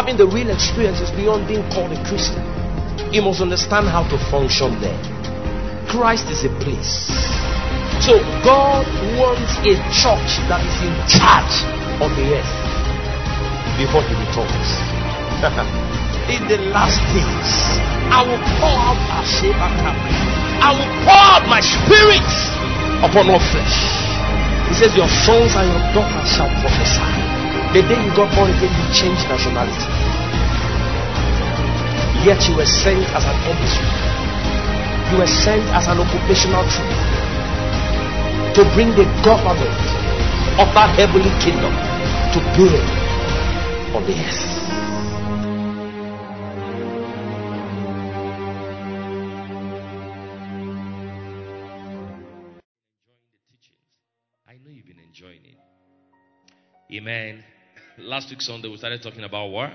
having the real experience is beyond being called a Christian. You must understand how to function there. Christ is a place. So God wants a church that is in charge of the earth before he returns. In the last days, I will pour out I will pour out my spirit upon all flesh. He says, your sons and your daughters shall prophesy. The day you got born again, you changed nationality. Yet you were sent as an emissary. You were sent as an occupational troop to bring the government of that heavenly kingdom to bear on the earth. I know you've been enjoying it. Amen. Last week Sunday we started talking about what?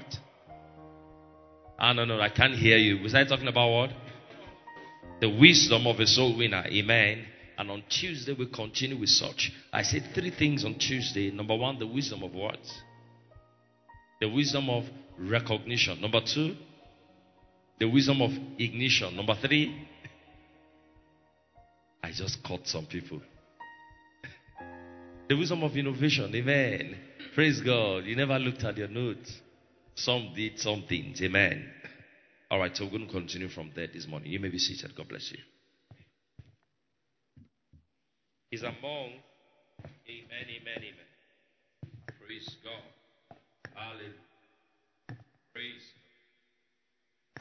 No, I can't hear you. We started talking about what? The wisdom of a soul winner. Amen. And on Tuesday we continue with such. I said 3 things on Tuesday. Number 1, the wisdom of what? The wisdom of recognition. Number 2, the wisdom of ignition. Number 3, I just caught some people. The wisdom of innovation. Amen. Praise God. You never looked at your notes. Some did some things. Amen. All right, so we're going to continue from there this morning. You may be seated. God bless you. Is among. Amen. Praise God. Hallelujah. Praise God.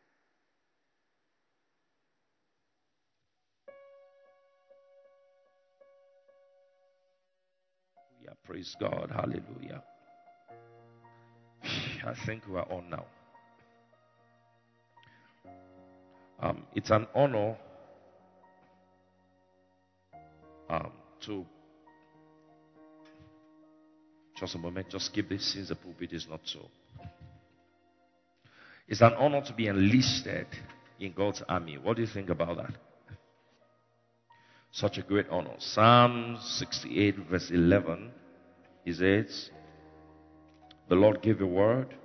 Yeah, praise God. Hallelujah. I think we are on now. It's an honor to just a moment, just keep this since the pulpit is not so. It's an honor to be enlisted in God's army. What do you think about that? Such a great honor. Psalm 68 verse 11, he says, the Lord gave a word,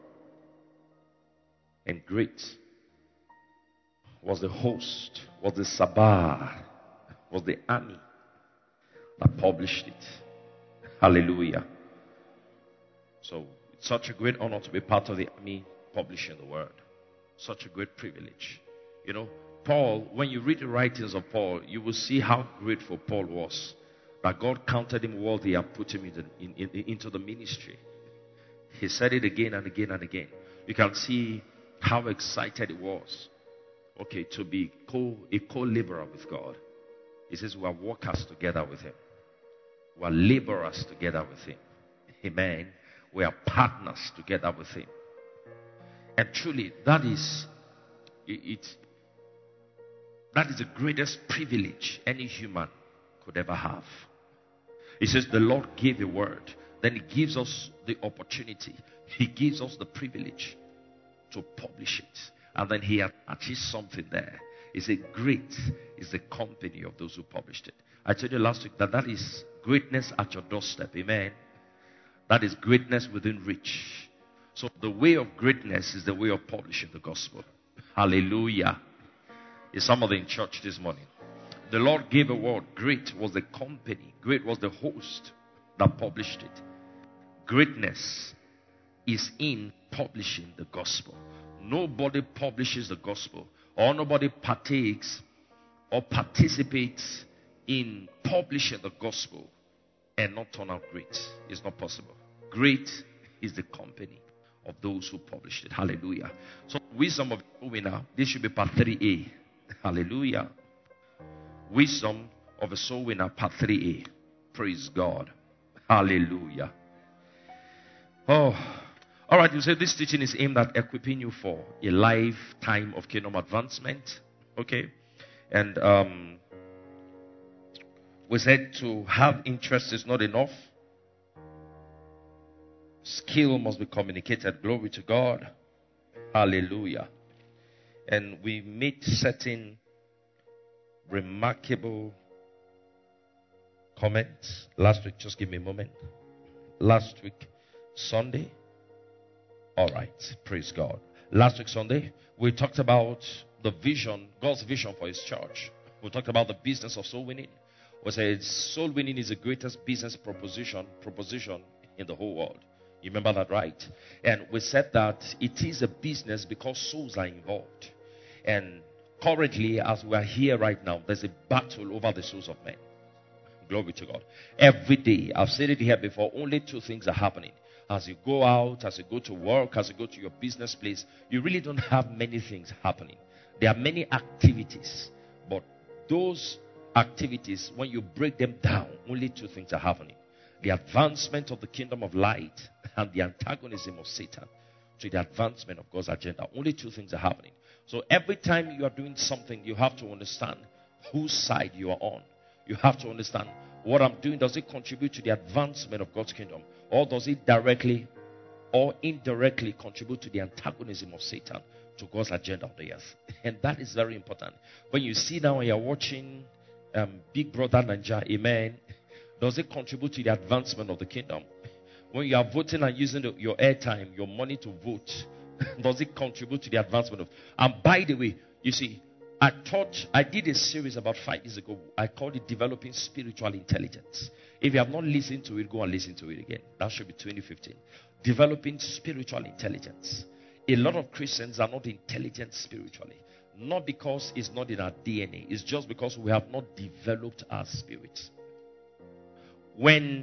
and great was the host, was the Sabbath, was the army that published it. Hallelujah. So it's such a great honor to be part of the army publishing the word. Such a great privilege. You know, Paul, when you read the writings of Paul, you will see how grateful Paul was that God counted him worthy and put him into the ministry. He said it again and again and again. You can see how excited he was. Okay, to be a co-laborer with God. He says we are workers together with him. We are laborers together with him. Amen. We are partners together with him. And truly, that is the greatest privilege any human could ever have. He says the Lord gave a word. Then he gives us the opportunity. He gives us the privilege to publish it. And then he attaches something there. He said, great is the company of those who published it. I told you last week that is greatness at your doorstep. Amen. That is greatness within reach. So the way of greatness is the way of publishing the gospel. Hallelujah. Is somebody in church this morning? The Lord gave a word. Great was the company. Great was the host that published it. Greatness is in publishing the gospel. Nobody publishes the gospel, or nobody partakes or participates in publishing the gospel and not turn out great. It's not possible. Great is the company of those who published it. Hallelujah. So wisdom of a winner. This should be part 3A. Hallelujah. Wisdom of a soul winner, part 3A. Praise God. Hallelujah. Oh, all right. You say this teaching is aimed at equipping you for a lifetime of kingdom advancement. Okay. And we said to have interest is not enough. Skill must be communicated. Glory to God. Hallelujah. And we made certain remarkable comments last week. Just give me a moment. Last week, Sunday, All right. Praise God. Last week Sunday, we talked about the vision, God's vision for his church. We talked about the business of soul winning. We said soul winning is the greatest business proposition in the whole world. You remember that, right? And we said that it is a business because souls are involved. And currently, as we are here right now, there's a battle over the souls of men. Glory to God. Every day, I've said it here before, only two things are happening. As you go out, as you go to work, as you go to your business place, you really don't have many things happening. There are many activities, but those activities, when you break them down, only two things are happening. The advancement of the kingdom of light and the antagonism of Satan to the advancement of God's agenda. Only two things are happening. So every time you are doing something, you have to understand whose side you are on. You have to understand what I'm doing. Does it contribute to the advancement of God's kingdom? Or does it directly or indirectly contribute to the antagonism of Satan to God's agenda on the earth? And that is very important. When you see now and you're watching Big Brother Naija, amen, does it contribute to the advancement of the kingdom? When you are voting and using your airtime, your money to vote, does it contribute to the advancement of? And by the way, you see, I did a series about 5 years ago. I called it Developing Spiritual Intelligence. If you have not listened to it, go and listen to it again. That should be 2015. Developing Spiritual Intelligence. A lot of Christians are not intelligent spiritually. Not because it's not in our DNA. It's just because we have not developed our spirits. When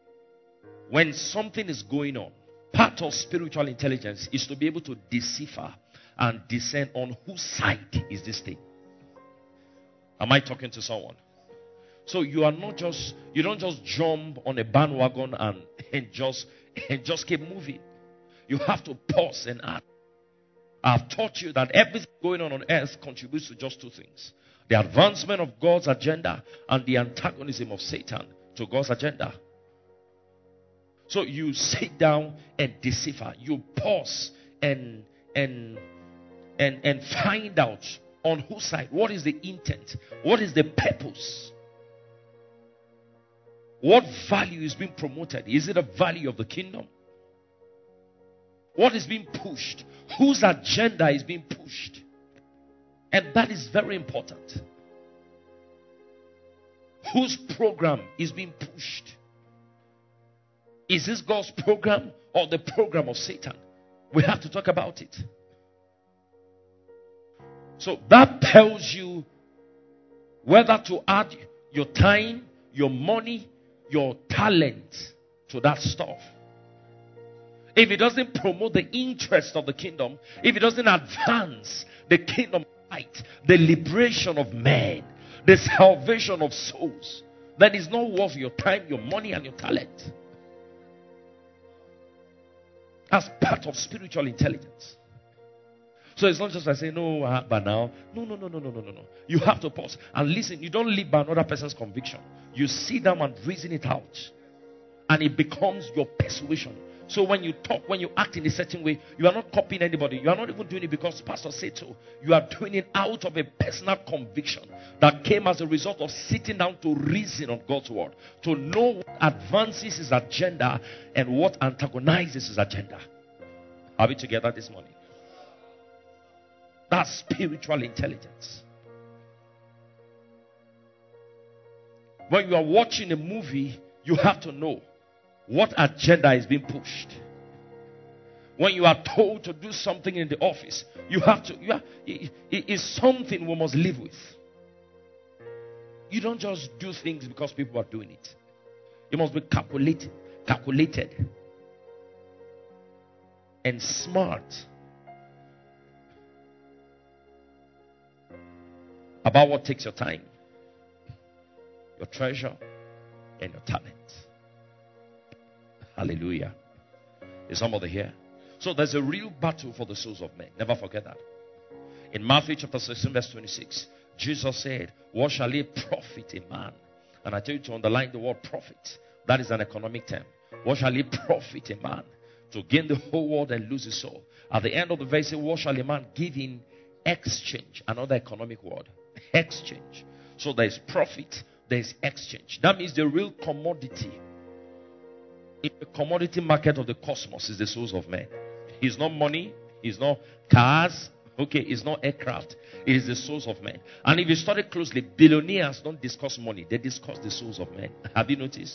something is going on, part of spiritual intelligence is to be able to decipher and discern on whose side is this thing. Am I talking to someone? So you don't just jump on a bandwagon and just keep moving. You have to pause and act. I've taught you that everything going on earth contributes to just two things: the advancement of God's agenda and the antagonism of Satan to God's agenda. So you sit down and decipher. You pause and find out on whose side. What is the intent? What is the purpose? What value is being promoted? Is it a value of the kingdom? What is being pushed? Whose agenda is being pushed? And that is very important. Whose program is being pushed? Is this God's program or the program of Satan? We have to talk about it. So that tells you whether to add your time, your money, your talent to that stuff. If it doesn't promote the interest of the kingdom, if it doesn't advance the kingdom of light, the liberation of men, the salvation of souls, then it's not worth your time, your money, and your talent. As part of spiritual intelligence. So it's not just I say, no, but now. No. You have to pause and listen. You don't live by another person's conviction. You sit down and reason it out. And it becomes your persuasion. So when you talk, when you act in a certain way, you are not copying anybody. You are not even doing it because Pastor said so. You are doing it out of a personal conviction that came as a result of sitting down to reason on God's word. To know what advances his agenda and what antagonizes his agenda. Are we together this morning? That's spiritual intelligence. When you are watching a movie, you have to know what agenda is being pushed. When you are told to do something in the office, it is something we must live with. You don't just do things because people are doing it. You must be calculated and smart about what takes your time, your treasure, and your talent. Hallelujah. Is somebody here? So there's a real battle for the souls of men. Never forget that. In Matthew chapter 16 verse 26, Jesus said, what shall it profit a man? And I tell you to underline the word profit. That is an economic term. What shall it profit a man to gain the whole world and lose his soul? At the end of the verse, say, what shall a man give in exchange? Another economic word. Exchange. So there is profit, there is exchange. That means the real commodity in the commodity market of the cosmos is the souls of men. It's not money. It's not cars. Okay, it's not aircraft. It is the souls of men. And if you study closely, billionaires don't discuss money. They discuss the souls of men. Have you noticed?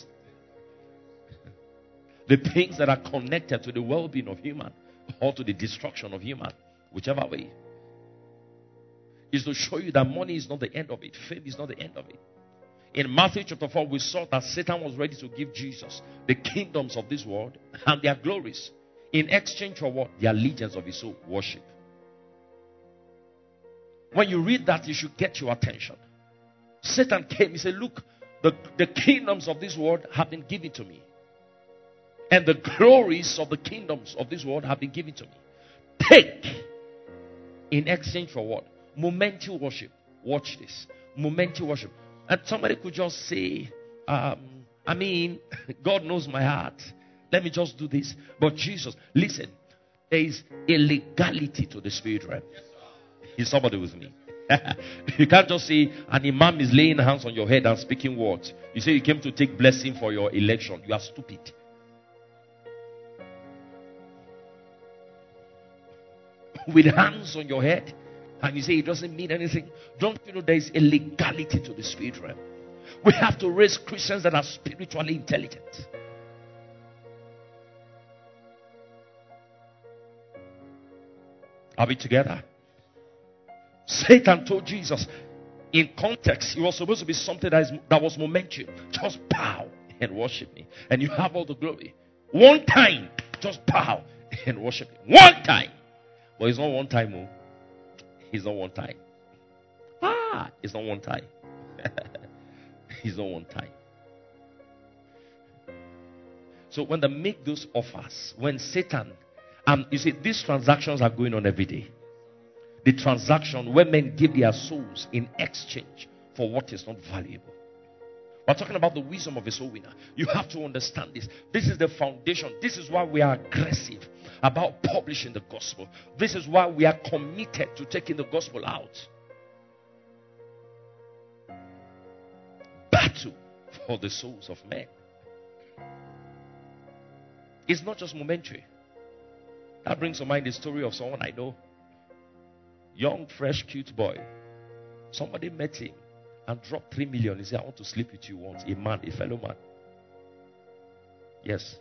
The things that are connected to the well-being of human or to the destruction of human, whichever way, is to show you that money is not the end of it. Fame is not the end of it. In Matthew chapter 4, we saw that Satan was ready to give Jesus the kingdoms of this world and their glories in exchange for what? The allegiance of his soul, worship. When you read that, you should get your attention. Satan came, he said, look, the kingdoms of this world have been given to me. And the glories of the kingdoms of this world have been given to me. Take in exchange for what? Momentary worship. Watch this. Momentary worship. And somebody could just say, God knows my heart. Let me just do this. But Jesus, listen, there is a legality to the spirit realm. Is somebody with me? You can't just say an imam is laying hands on your head and speaking words. You say you came to take blessing for your election. You are stupid. With hands on your head, and you say it doesn't mean anything. Don't you know there is a legality to the spirit realm? We have to raise Christians that are spiritually intelligent. Are we together? Satan told Jesus, in context, it was supposed to be something that was momentary. Just bow and worship me, and you have all the glory. One time, just bow and worship me. One time. But it's not one time, oh. It's not one time. It's not one time. It's not one time. So when they make those offers, when Satan, you see, these transactions are going on every day. The transaction where men give their souls in exchange for what is not valuable. We're talking about the wisdom of a soul winner. You have to understand this. This is the foundation. This is why we are aggressive about publishing the gospel. This is why we are committed to taking the gospel out. Battle for the souls of men. It's not just momentary. That brings to mind the story of someone I know. Young, fresh, cute boy. Somebody met him and dropped 3 million. He said, I want to sleep with you once. A man, a fellow man. Yes.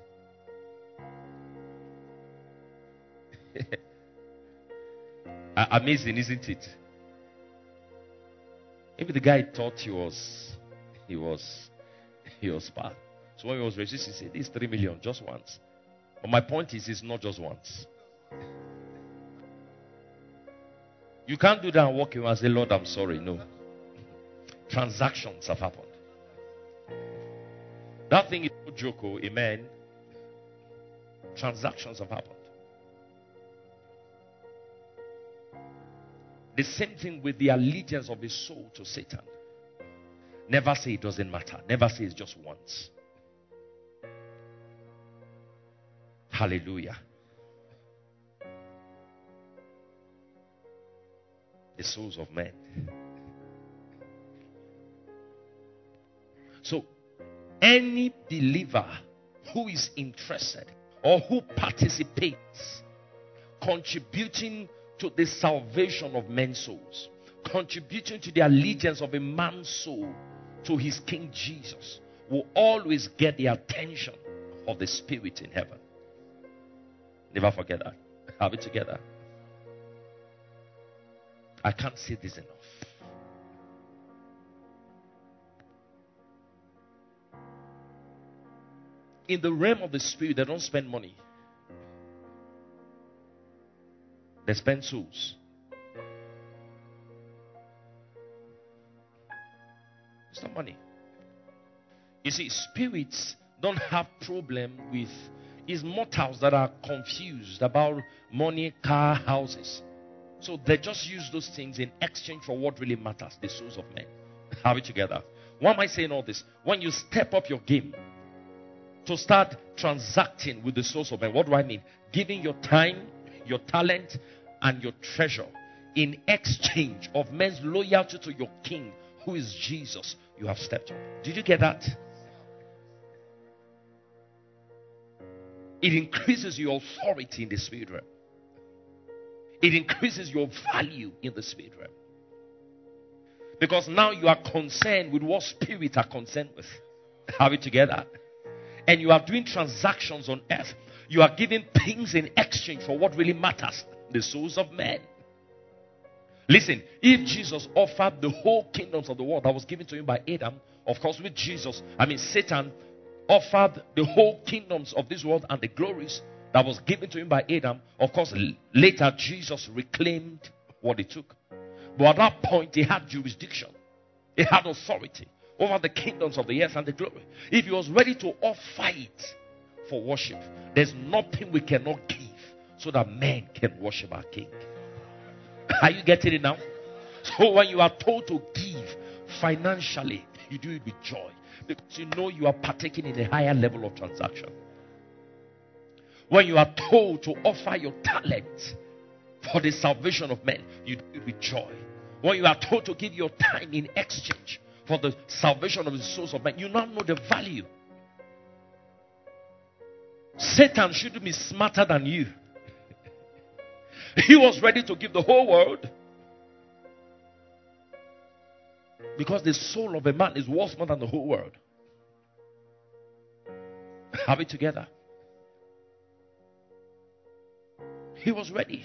Amazing, isn't it? Maybe the guy thought he was bad. So when he was resisting, he said, this 3 million, just once. But my point is, it's not just once. You can't do that and walk away and say, Lord, I'm sorry. No. Transactions have happened. That thing is no joke, amen. Transactions have happened. The same thing with the allegiance of his soul to Satan. Never say it doesn't matter. Never say it's just once. Hallelujah. The souls of men. So, any believer who is interested or who participates, contributing to the salvation of men's souls, contributing to the allegiance of a man's soul to his King Jesus, will always get the attention of the Spirit in heaven. Never forget that. Have it together. I can't say this enough. In the realm of the Spirit, they don't spend money. They spend souls. It's not money. You see, spirits don't have problem with, it's mortals that are confused about money, car, houses. So they just use those things in exchange for what really matters, the souls of men. Have it together. Why am I saying all this? When you step up your game to start transacting with the souls of men, what do I mean? Giving your time, your talent, and your treasure in exchange of men's loyalty to your King, who is Jesus. You have stepped up. Did you get that? It increases your authority in the spirit realm. It increases your value in the spirit realm. Because now you are concerned with what spirits are concerned with. Have it together. And you are doing transactions on earth. You are giving things in exchange for what really matters. The souls of men. Listen, if Jesus offered the whole kingdoms of the world that was given to him by Adam, of course with Jesus, Satan offered the whole kingdoms of this world and the glories that was given to him by Adam. Of course, later Jesus reclaimed what he took. But at that point, he had jurisdiction. He had authority over the kingdoms of the earth and the glory. If he was ready to offer it for worship, there's nothing we cannot give so that men can worship our King. Are you getting it now? So when you are told to give financially, you do it with joy. Because you know you are partaking in a higher level of transaction. When you are told to offer your talent for the salvation of men, you do it with joy. When you are told to give your time in exchange for the salvation of the souls of men, you now know the value. Satan shouldn't be smarter than you. He was ready to give the whole world. Because the soul of a man is worth more than the whole world. Have it together. He was ready.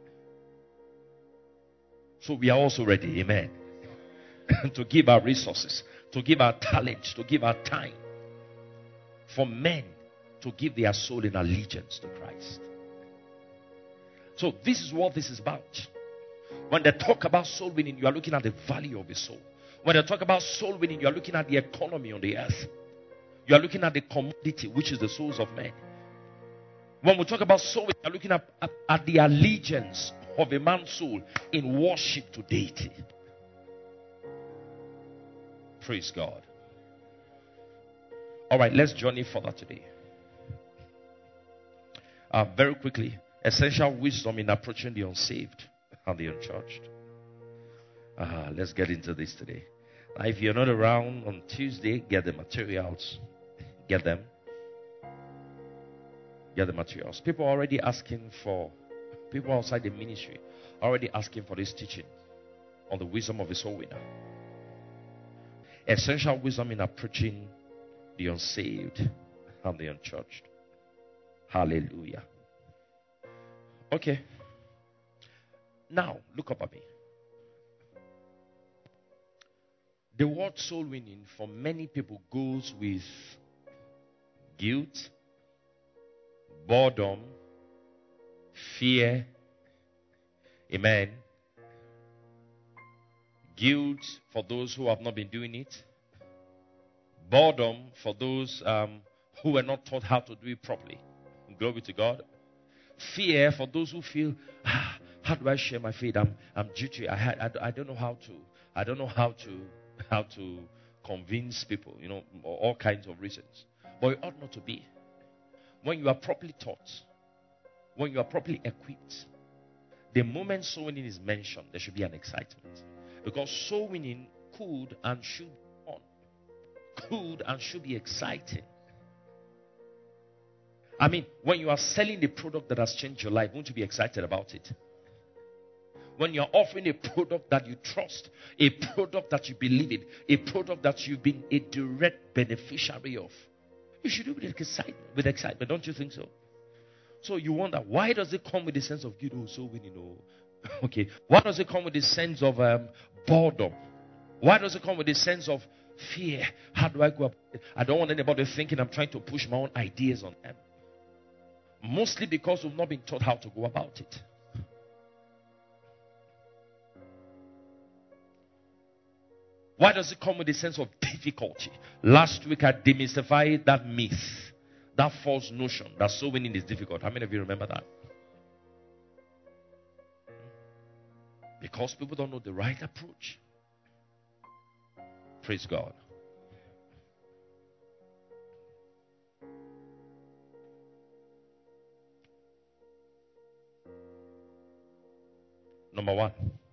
So we are also ready, amen, to give our resources, to give our talents, to give our time, for men to give their soul in allegiance to Christ. So this is what this is about. When they talk about soul winning, you are looking at the value of the soul. When they talk about soul winning, you are looking at the economy on the earth. You are looking at the commodity, which is the souls of men. When we talk about soul winning, you are looking at the allegiance of a man's soul in worship to deity. Praise God. All right, let's journey further today. Very quickly, essential wisdom in approaching the unsaved and the unchurched. Let's get into this today. Now, if you're not around on Tuesday, get the materials. Get them. Get the materials. People are already asking for, people outside the ministry are already asking for this teaching on the wisdom of a soul winner. Essential wisdom in approaching the unsaved and the unchurched. Hallelujah. Okay. Now, look up at me. The word soul winning for many people goes with guilt, boredom, fear. Amen. Guilt for those who have not been doing it. Boredom for those who were not taught how to do it properly. Glory to God. Fear for those who feel, how do I share my faith? I'm jittery. I don't know how to. I don't know how to convince people. You know, all kinds of reasons. But it ought not to be. When you are properly taught, when you are properly equipped, the moment soul winning is mentioned, there should be an excitement. Because soul winning could and should be fun. Could and should be exciting. I mean, when you are selling a product that has changed your life, won't you be excited about it? When you're offering a product that you trust, a product that you believe in, a product that you've been a direct beneficiary of, you should do it with excitement, don't you think so? So you wonder, why does it come with a sense of guilt? Oh, so winning, okay. Why does it come with a sense of boredom? Why does it come with a sense of fear? How do I go up? I don't want anybody thinking I'm trying to push my own ideas on them. Mostly because we've not been taught how to go about it. Why does it come with a sense of difficulty? Last week I demystified that myth, that false notion that soul winning is difficult. How many of you remember that? Because people don't know the right approach. Praise God. Number one.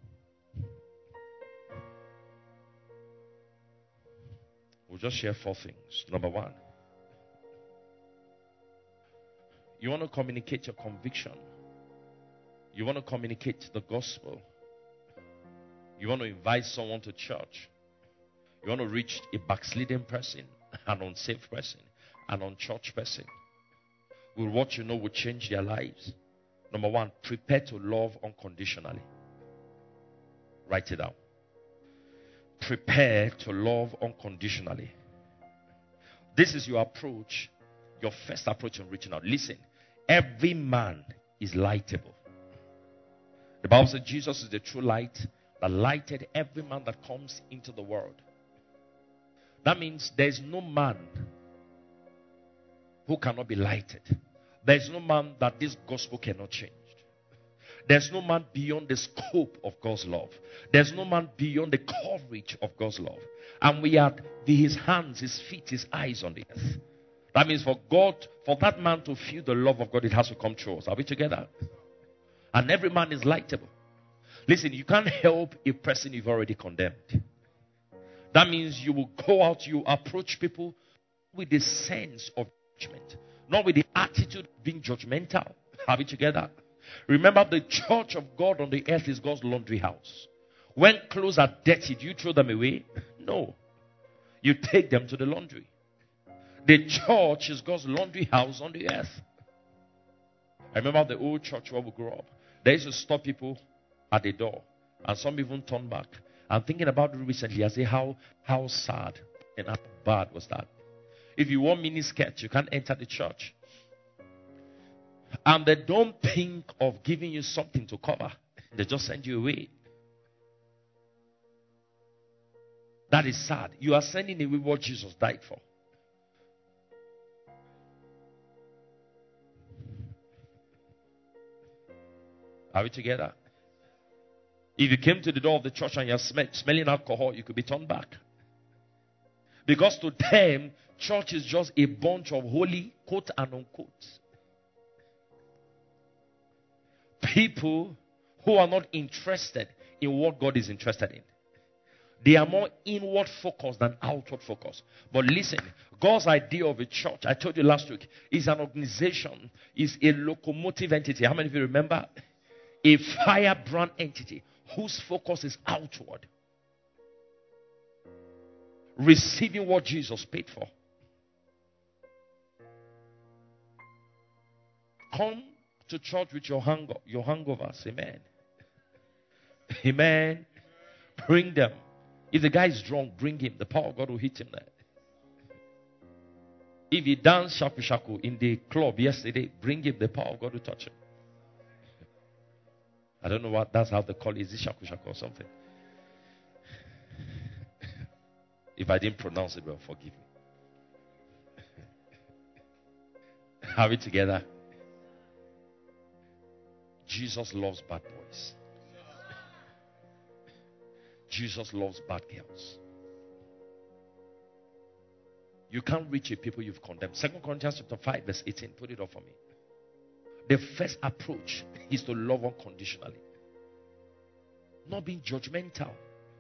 We'll just share 4 things. Number one. You want to communicate your conviction You want to communicate the gospel. You want to invite someone to church. You want to reach a backslidden person, an unsaved person, an unchurched person. Will what you know will change their lives. Number one, prepare to love unconditionally. Write it down. Prepare to love unconditionally. This is your approach, your first approach in reaching out. Listen, every man is lightable. The Bible says Jesus is the true light that lighted every man that comes into the world. That means there is no man who cannot be lighted. There is no man that this gospel cannot change. There's no man beyond the scope of God's love. There's no man beyond the coverage of God's love. And we are his hands, his feet, his eyes on the earth. That means for that man to feel the love of God, it has to come through us. Are we together? And every man is lightable. Listen, you can't help a person you've already condemned. That means you will go out, you approach people with the sense of judgment, not with the attitude of being judgmental. Are we together? Remember, the church of God on the earth is God's laundry house. When clothes are dirty, do you throw them away? No. You take them to the laundry. The church is God's laundry house on the earth. I remember the old church where we grew up. They used to stop people at the door. And some even turn back. I'm thinking about it recently. I say, how sad and how bad was that? If you want mini skirts, you can't enter the church. And they don't think of giving you something to cover. They just send you away. That is sad. You are sending away what Jesus died for. Are we together? If you came to the door of the church and you're smelling alcohol, you could be turned back. Because to them, church is just a bunch of holy, quote and unquote, people who are not interested in what God is interested in. They are more inward focused than outward focused. But listen, God's idea of a church, I told you last week, is an organization, is a locomotive entity. How many of you remember? A firebrand entity whose focus is outward. Receiving what Jesus paid for. Come to church with your hangovers. Amen. Amen. Bring them. If the guy is drunk, bring him. The power of God will hit him there. If he danced shaku shaku in the club yesterday, bring him. The power of God will touch him. I don't know what that's how they call it. Is it shaku shaku or something? If I didn't pronounce it well, forgive me. Are we together? Jesus loves bad boys. Jesus loves bad girls. You can't reach a people you've condemned. 2 Corinthians chapter 5 verse 18. Put it up for me. The first approach is to love unconditionally. Not being judgmental.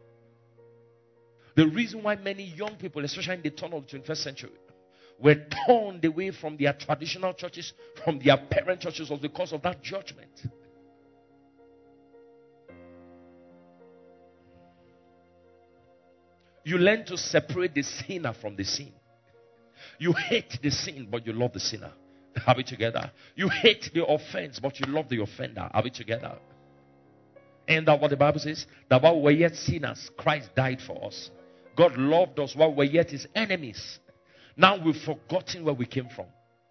The reason why many young people, especially in the turn of the 21st century, were turned away from their traditional churches, from their parent churches, was because of that judgment. You learn to separate the sinner from the sin. You hate the sin, but you love the sinner. Are we together? You hate the offense, but you love the offender. Are we together? And that what the Bible says? That while we were yet sinners, Christ died for us. God loved us while we were yet his enemies. Now we've forgotten where we came from.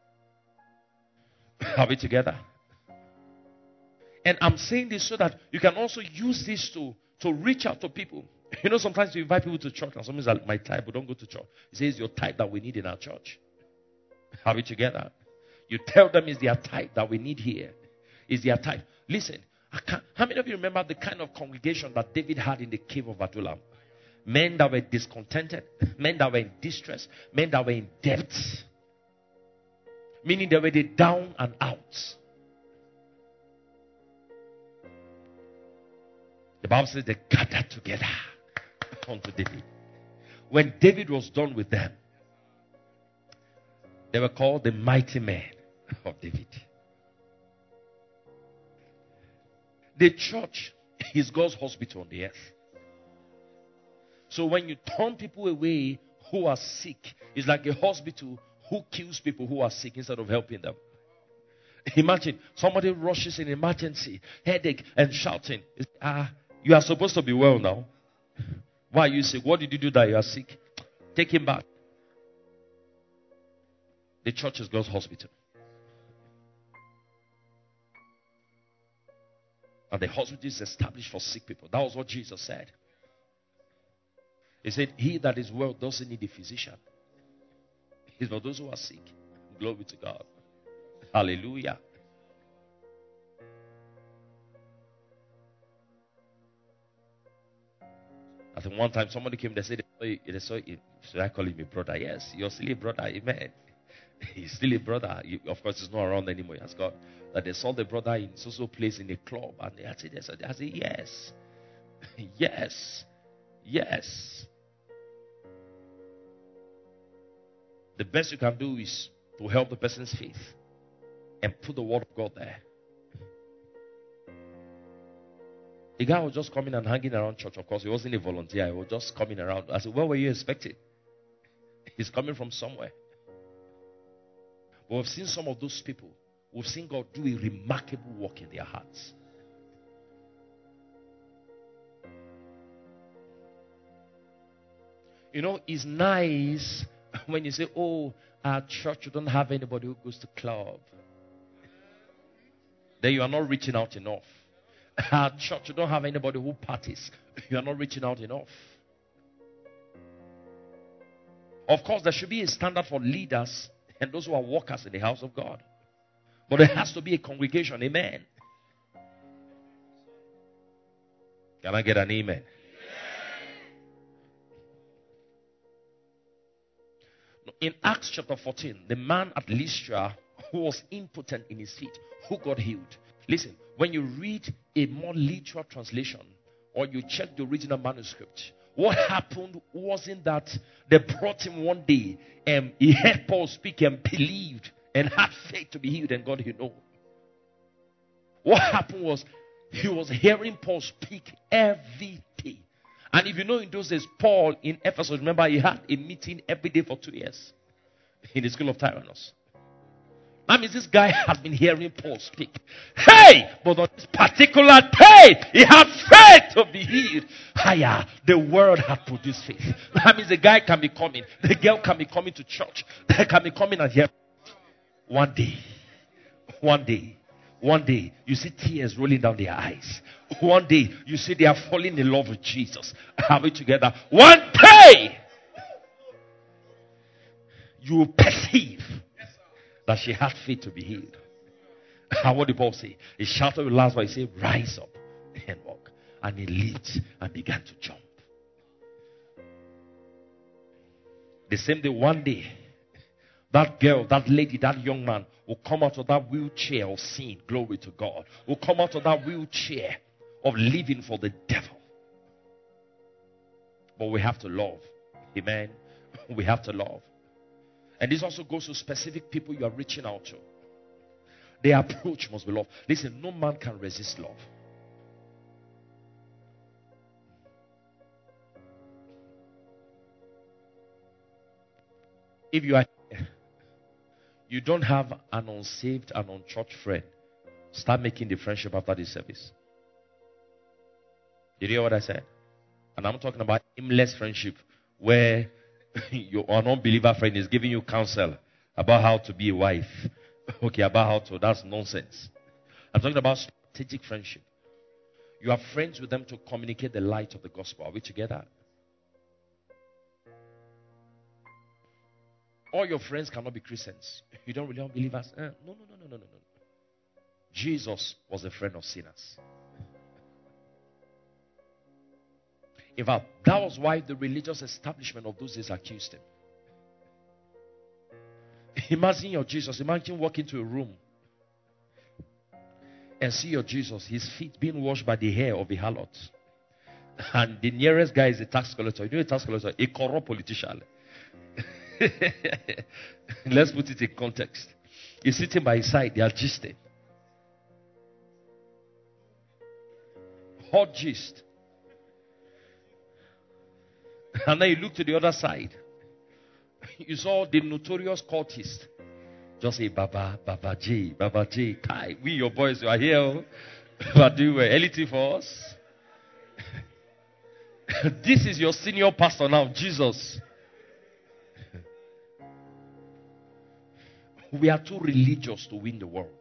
Are we together? And I'm saying this so that you can also use this to reach out to people. You know, sometimes you invite people to church and somebody's like, my type, but don't go to church. He says, your type that we need in our church. Are we together? You tell them it's their type that we need here. It's their type. Listen, how many of you remember the kind of congregation that David had in the cave of Adullam? Men that were discontented, men that were in distress, men that were in debt. Meaning they were the down and out. The Bible says they gathered together unto David. When David was done with them, they were called the mighty men of David. The church is God's hospital on the earth. So when you turn people away who are sick, it's like a hospital who kills people who are sick instead of helping them. Imagine somebody rushes in emergency, headache, and shouting, you are supposed to be well now. Why are you sick? What did you do that you are sick? Take him back. The church is God's hospital. And the hospital is established for sick people. That was what Jesus said. He said, he that is well doesn't need a physician. It's for those who are sick. Glory to God. Hallelujah. I think one time somebody came, they said, should I call him a brother? Yes, you're still a brother. Amen. He's still a brother. Of course, he's not around anymore. He has got that they saw the brother in so place in a club. And I said, yes. Yes. Yes. The best you can do is to help the person's faith and put the word of God there. The guy was just coming and hanging around church. Of course, he wasn't a volunteer. He was just coming around. I said, what were you expecting? He's coming from somewhere. But we've seen some of those people. We've seen God do a remarkable work in their hearts. You know, it's nice when you say, our church, you don't have anybody who goes to club. Then you are not reaching out enough. Our church, you don't have anybody who parties. You are not reaching out enough. Of course, there should be a standard for leaders and those who are workers in the house of God. But there has to be a congregation. Amen. Can I get an amen? In Acts chapter 14, the man at Lystra who was impotent in his feet, who got healed. Listen, when you read a more literal translation or you check the original manuscript, what happened wasn't that they brought him one day and he heard Paul speak and believed and had faith to be healed and got healed. No. What happened was he was hearing Paul speak every day. And if you know in those days, Paul in Ephesus, remember he had a meeting every day for 2 years in the school of Tyrannus. That means this guy has been hearing Paul speak. Hey! But on this particular day, he had faith to be healed. Higher, the world had produced faith. That means the guy can be coming. The girl can be coming to church. They can be coming and hear. One day, you see tears rolling down their eyes. One day, you see they are falling in love with Jesus. Are we together? One day, you will perceive that she had faith to be healed. And what did Paul say? He shouted with last voice, he said, rise up and walk. And he leaped and began to jump. The same day, one day, that girl, that lady, that young man will come out of that wheelchair of sin. Glory to God. Will come out of that wheelchair of living for the devil. But we have to love. Amen. We have to love. And this also goes to specific people you are reaching out to. Their approach must be love. Listen, no man can resist love. If you are here, you don't have an unsaved and unchurched friend, start making the friendship after this service. Did you hear what I said? And I'm talking about aimless friendship where your unbeliever friend is giving you counsel about how to be a wife. Okay, about how to, that's nonsense. I'm talking about strategic friendship. You are friends with them to communicate the light of the gospel. Are we together? All your friends cannot be Christians. You don't really want believers. No. Jesus was a friend of sinners. In fact, that was why the religious establishment of those days accused him. Imagine your Jesus. Imagine walking to a room and see your Jesus, his feet being washed by the hair of a harlot. And the nearest guy is a tax collector. You know a tax collector? A corrupt politician. Let's put it in context. He's sitting by his side. They are gisting. Hot gist. And then you look to the other side. You saw the notorious cultist. Just say, Baba J, Kai. We, your boys, you are here. You are doing well. Anything for us? This is your senior pastor now, Jesus. We are too religious to win the world.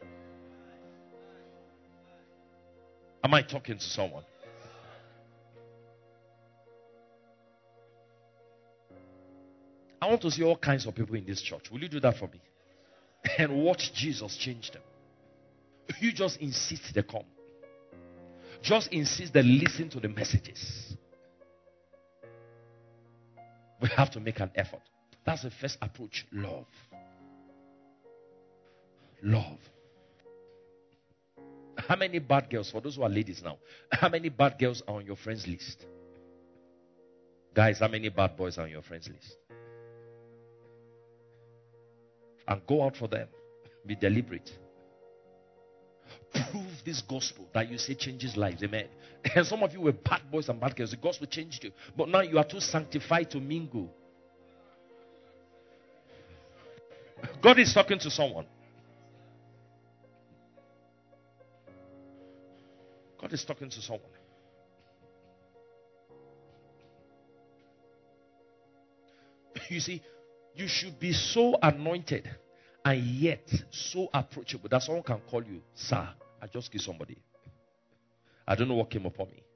Am I talking to someone? I want to see all kinds of people in this church. Will you do that for me? And watch Jesus change them. You just insist they come. Just insist they listen to the messages. We have to make an effort. That's the first approach. Love. Love. How many bad girls, for those who are ladies now, how many bad girls are on your friends list? Guys, how many bad boys are on your friends list? And go out for them. Be deliberate. Prove this gospel that you say changes lives. Amen. And some of you were bad boys and bad girls. The gospel changed you. But now you are too sanctified to mingle. God is talking to someone. God is talking to someone. You see, you should be so anointed and yet so approachable that someone can call you, sir. I just killed somebody. I don't know what came upon me.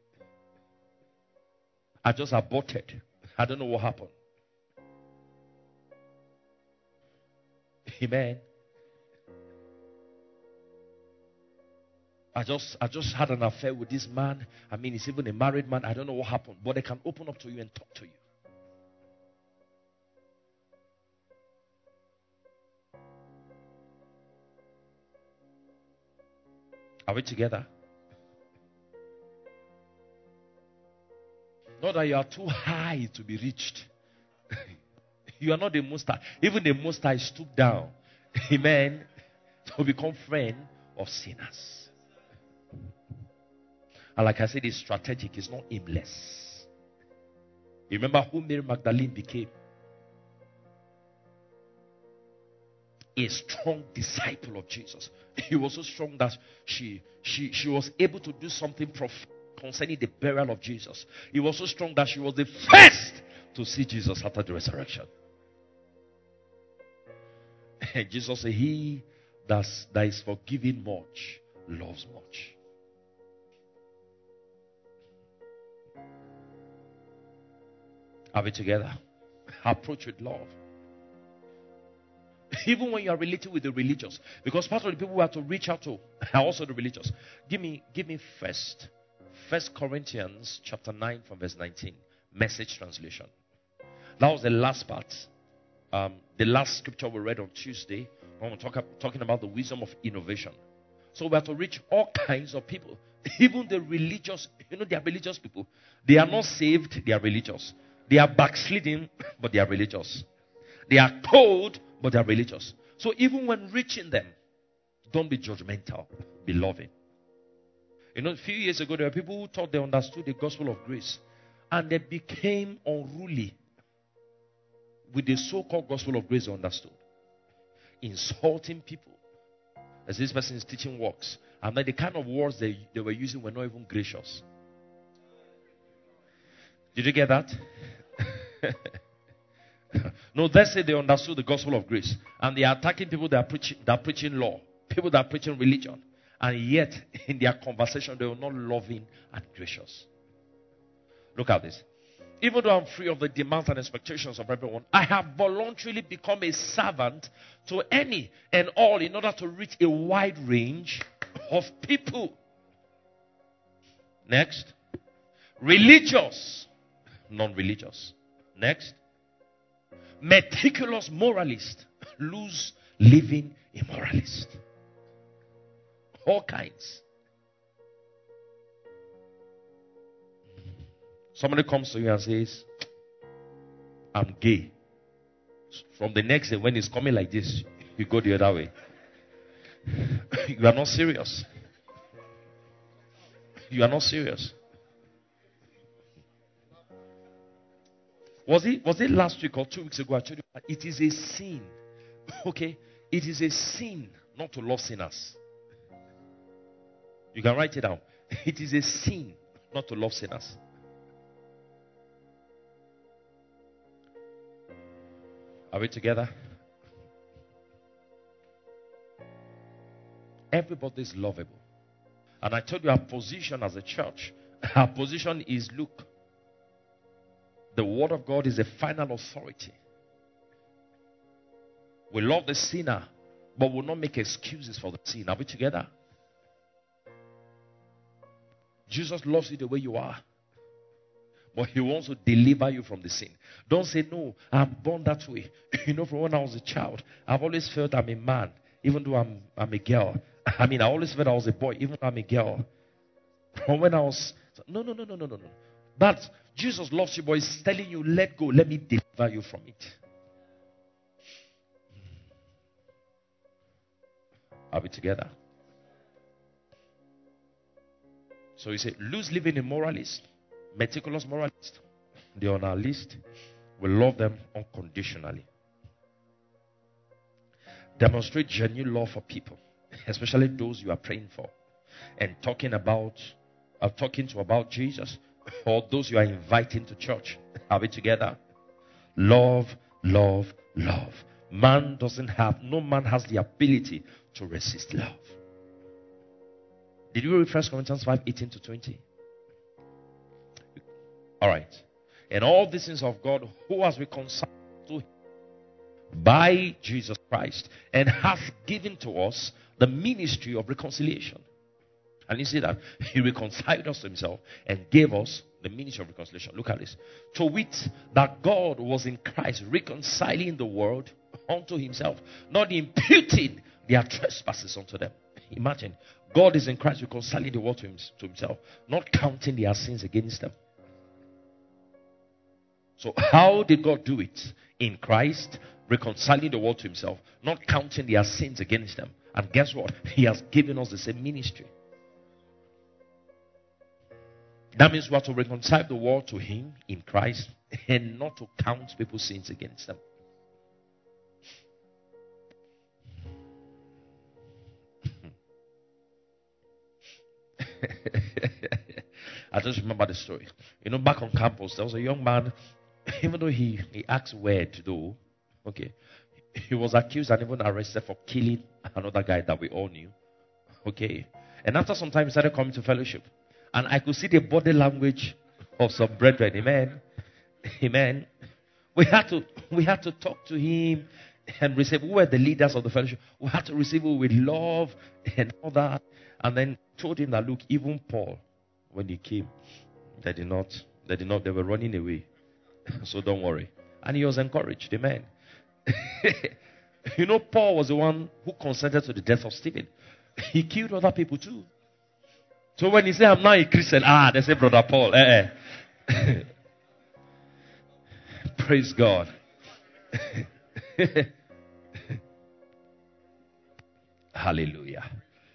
I just aborted. I don't know what happened. Amen. I just had an affair with this man. I mean, he's even a married man. I don't know what happened. But they can open up to you and talk to you. Are we together? Not that you are too high to be reached. You are not the most high. Even the most high stooped down. Amen. To become friend of sinners. And like I said, it's strategic. It's not aimless. You remember who Mary Magdalene became? A strong disciple of Jesus. He was so strong that she was able to do something concerning the burial of Jesus. He was so strong that she was the first to see Jesus after the resurrection. And Jesus said, he that is forgiven much loves much. Are we together? Approach with love. Even when you are related with the religious. Because part of the people who have to reach out to are also the religious. Give me First Corinthians chapter 9 from verse 19. Message translation. That was the last part. The last scripture we read on Tuesday. When we're talking about the wisdom of innovation. So we have to reach all kinds of people. Even the religious. You know, they are religious people. They are not saved. They are religious. They are backsliding, but they are religious. They are cold, but they are religious. So even when reaching them, don't be judgmental. Be loving. You know, a few years ago, there were people who thought they understood the gospel of grace. And they became unruly with the so-called gospel of grace they understood. Insulting people. As this person is teaching works. And then the kind of words they were using were not even gracious. Did you get that? No, they say they understood the gospel of grace. And they are attacking people that are preaching law. People that are preaching religion. And yet, in their conversation, they were not loving and gracious. Look at this. Even though I'm free of the demands and expectations of everyone, I have voluntarily become a servant to any and all in order to reach a wide range of people. Next. Religious. Non-religious. Next. Meticulous moralist. Loose living immoralist. All kinds. Somebody comes to you and says, I'm gay. From the next day, when it's coming like this, you go the other way. You are not serious. You are not serious. Was it last week or 2 weeks ago? I told you that it is a sin. Okay? It is a sin not to love sinners. You can write it down. It is a sin not to love sinners. Are we together? Everybody is lovable. And I told you our position as a church, our position is, look, the word of God is the final authority. We love the sinner, but will not make excuses for the sin. Are we together? Jesus loves you the way you are, but he wants to deliver you from the sin. Don't say, no, I'm born that way. You know, from when I was a child, I've always felt I'm a man, even though I'm a girl. I always felt I was a boy, even though I'm a girl. From when I was... No. But Jesus loves you, but he's telling you, let go. Let me deliver you from it. Are we together? So he said, loose living immoralist, meticulous moralist. They're on our list. We love them unconditionally. Demonstrate genuine love for people, especially those you are praying for and talking to about Jesus, or those you are inviting to church. Are we together? Love. No man has the ability to resist love. Did you read 1 Corinthians 5:18-20? All right. And all these things of God, who has reconciled to him by Jesus Christ and hath given to us the ministry of reconciliation. And you see that he reconciled us to himself and gave us the ministry of reconciliation. Look at this. To wit, that God was in Christ reconciling the world unto himself, not imputing their trespasses unto them. Imagine, God is in Christ reconciling the world to himself, not counting their sins against them. So how did God do it? In Christ, reconciling the world to himself, not counting their sins against them. And guess what? He has given us the same ministry. That means we have to reconcile the world to him in Christ and not to count people's sins against them. I just remember the story. You know, back on campus, there was a young man, even though he acts weird though, okay, he was accused and even arrested for killing another guy that we all knew. Okay. And after some time, he started coming to fellowship. And I could see the body language of some brethren. Amen. Amen. We had to talk to him and receive. We were the leaders of the fellowship. We had to receive him with love and all that. And then told him that, look, even Paul, when he came, they were running away. So don't worry. And he was encouraged. Amen. You know, Paul was the one who consented to the death of Stephen. He killed other people too. So when he said, I'm now a Christian, they say, Brother Paul. Praise God. Hallelujah.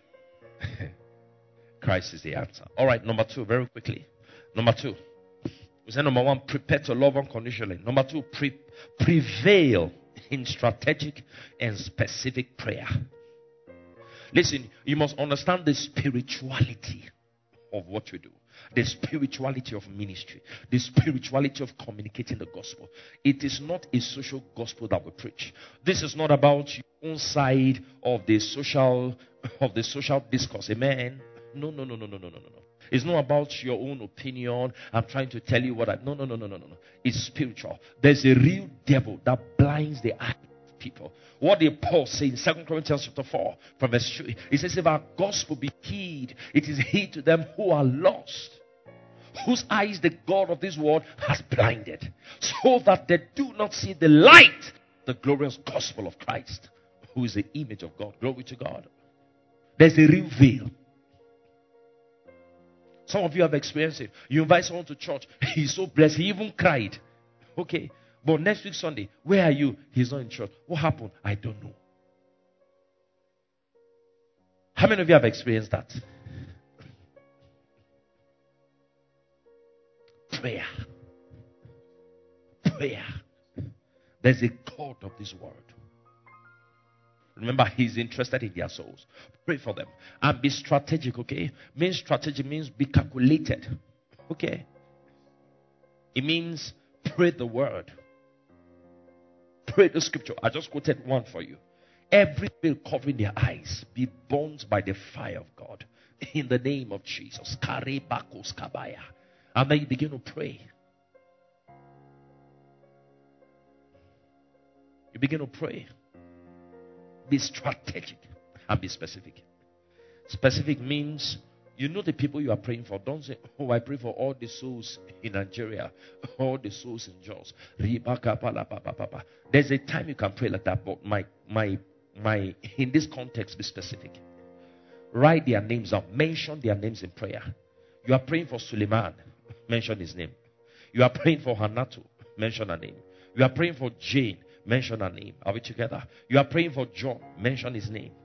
Christ is the answer. All right, number 2, very quickly. Number 2. We said number 1, prepare to love unconditionally. Number 2, prevail in strategic and specific prayer. Listen, you must understand the spirituality of what you do. The spirituality of ministry. The spirituality of communicating the gospel. It is not a social gospel that we preach. This is not about your own side of the social discourse. Amen. No. It's not about your own opinion. I'm trying to tell you what No. It's spiritual. There's a real devil that blinds the eye of people. What did Paul say in 2 Corinthians chapter 4 from verse 3? He says, if our gospel be hid, it is hid to them who are lost, whose eyes the God of this world has blinded, so that they do not see the light, the glorious gospel of Christ, who is the image of God. Glory to God. There's a real veil. Some of you have experienced it. You invite someone to church. He's so blessed. He even cried. Okay. But next week Sunday, where are you? He's not in church. What happened? I don't know. How many of you have experienced that? prayer. Prayer. There's a God of this world. Remember, he's interested in their souls. Pray for them. And be strategic, okay? Means strategic means be calculated. Okay? It means pray the word. Pray the scripture. I just quoted one for you. Every veil covering their eyes be burnt by the fire of God. In the name of Jesus. And then you begin to pray. You begin to pray. Be strategic and be specific. Specific means you know the people you are praying for. Don't say, oh, I pray for all the souls in Nigeria, all the souls in Jos. There's a time you can pray like that, but my in this context, be specific. Write their names up. Mention their names in prayer. You are praying for Suleiman. Mention his name. You are praying for Hanatu. Mention her name. You are praying for Jane. Mention her name. Are we together? You are praying for John. Mention his name.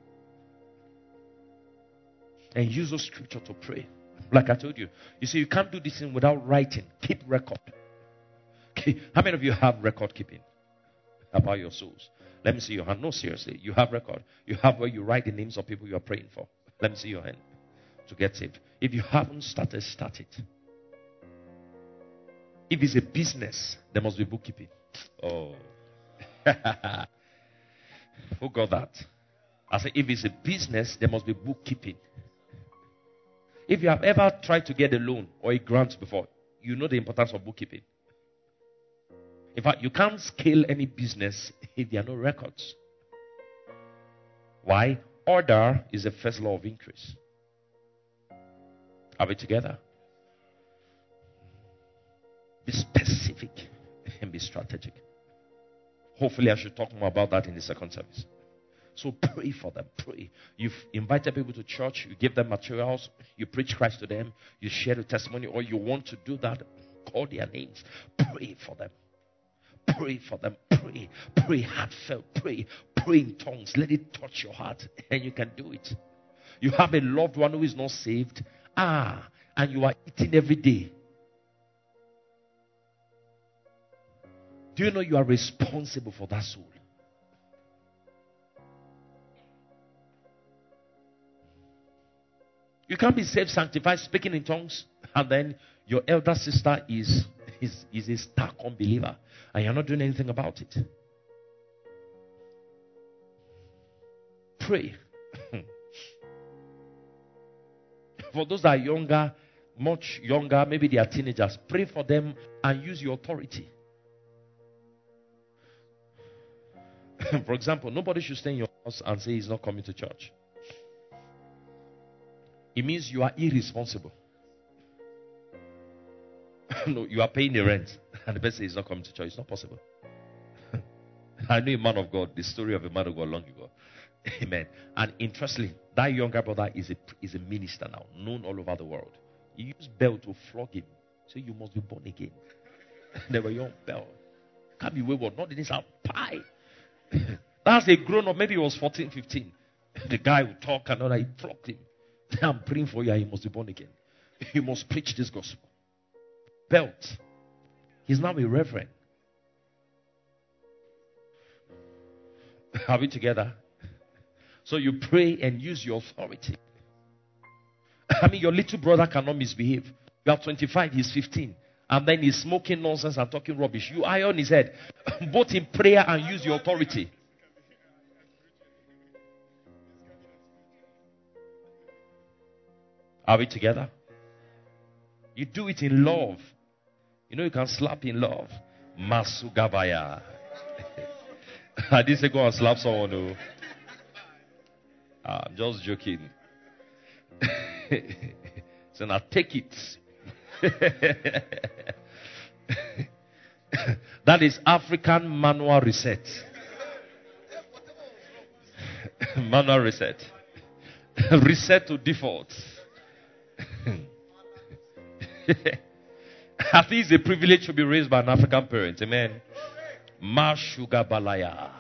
And use those scripture to pray. Like I told you. You see, you can't do this thing without writing. Keep record. Okay. How many of you have record keeping about your souls? Let me see your hand. No, seriously. You have record. You have where you write the names of people you are praying for. Let me see your hand. To get saved. If you haven't started, start it. If it's a business, there must be bookkeeping. Oh. Who got that? I say, if it's a business, there must be bookkeeping. If you have ever tried to get a loan or a grant before, you know the importance of bookkeeping. In fact, you can't scale any business if there are no records. Why? Order is the first law of increase. Are we together? Be specific and be strategic. Hopefully, I should talk more about that in the second service. So pray for them. Pray. You've invited people to church. You give them materials. You preach Christ to them. You share the testimony, or you want to do that. Call their names. Pray for them. Pray for them. Pray. Pray heartfelt. Pray. Pray in tongues. Let it touch your heart, and you can do it. You have a loved one who is not saved. And you are eating every day. Do you know you are responsible for that soul? You can't be saved, sanctified, speaking in tongues, and then your elder sister is a stark unbeliever, and you're not doing anything about it. Pray. For those that are younger, much younger, maybe they are teenagers, pray for them and use your authority. For example, nobody should stay in your house and say he's not coming to church. It means you are irresponsible. No, you are paying the rent and the person is not coming to church. It's not possible. I know a man of God, the story of a man of God long ago. Amen. And interestingly, that younger brother is a minister now, known all over the world. He used Bell to flog him. Say, you must be born again. They were young Bell. Can't be wayward. Not in this pie. That's a grown up. Maybe he was 14, 15. The guy would talk and all that. He flogged him. I'm praying for you and you must be born again. You must preach this gospel. Belt. He's now a reverend. Are we together? So you pray and use your authority. I mean, your little brother cannot misbehave. You are 25, he's 15. And then he's smoking nonsense and talking rubbish. You eye on his head. Both in prayer and use your authority. Are we together? You do it in love. You know you can slap in love. Masugabaya. I didn't say go and slap someone. No. I'm just joking. So now take it. That is African manual reset. Manual reset. Reset to default. I think it's a privilege to be raised by an African parent. Amen. Ma sugar balaya.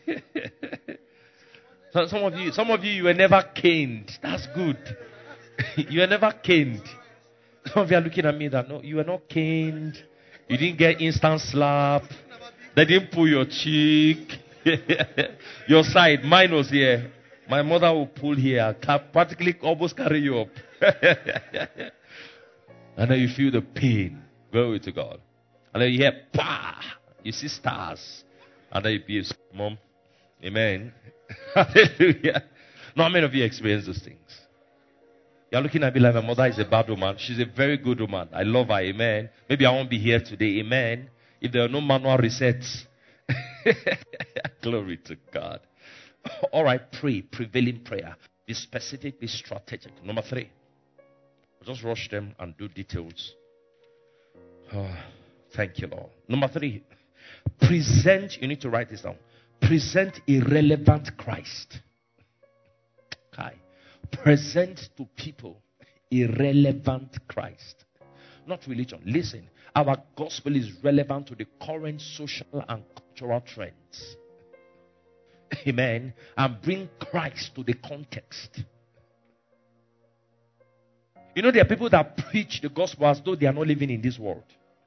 So some of you were never caned. That's good. You are never caned. Some of you are looking at me that no, you are not caned. You didn't get instant slap. They didn't pull your cheek. Your side, mine was here. My mother will pull here, practically almost carry you up. And then you feel the pain. Glory to God. And then you hear, bah! You see stars. And then you be mom. Amen. Hallelujah. Now, how many of you experience those things? You're looking at me like my mother is a bad woman. She's a very good woman. I love her. Amen. Maybe I won't be here today. Amen. If there are no manual resets. Glory to God. All right, pray. Prevailing prayer. Be specific, be strategic. Number 3. I'll just rush them and do details. Oh, thank you, Lord. Number 3. Present, you need to write this down. Present irrelevant Christ. Okay. Present to people irrelevant Christ. Not religion. Listen, our gospel is relevant to the current social and cultural trends. Amen. And bring Christ to the context. You know, there are people that preach the gospel as though they are not living in this world.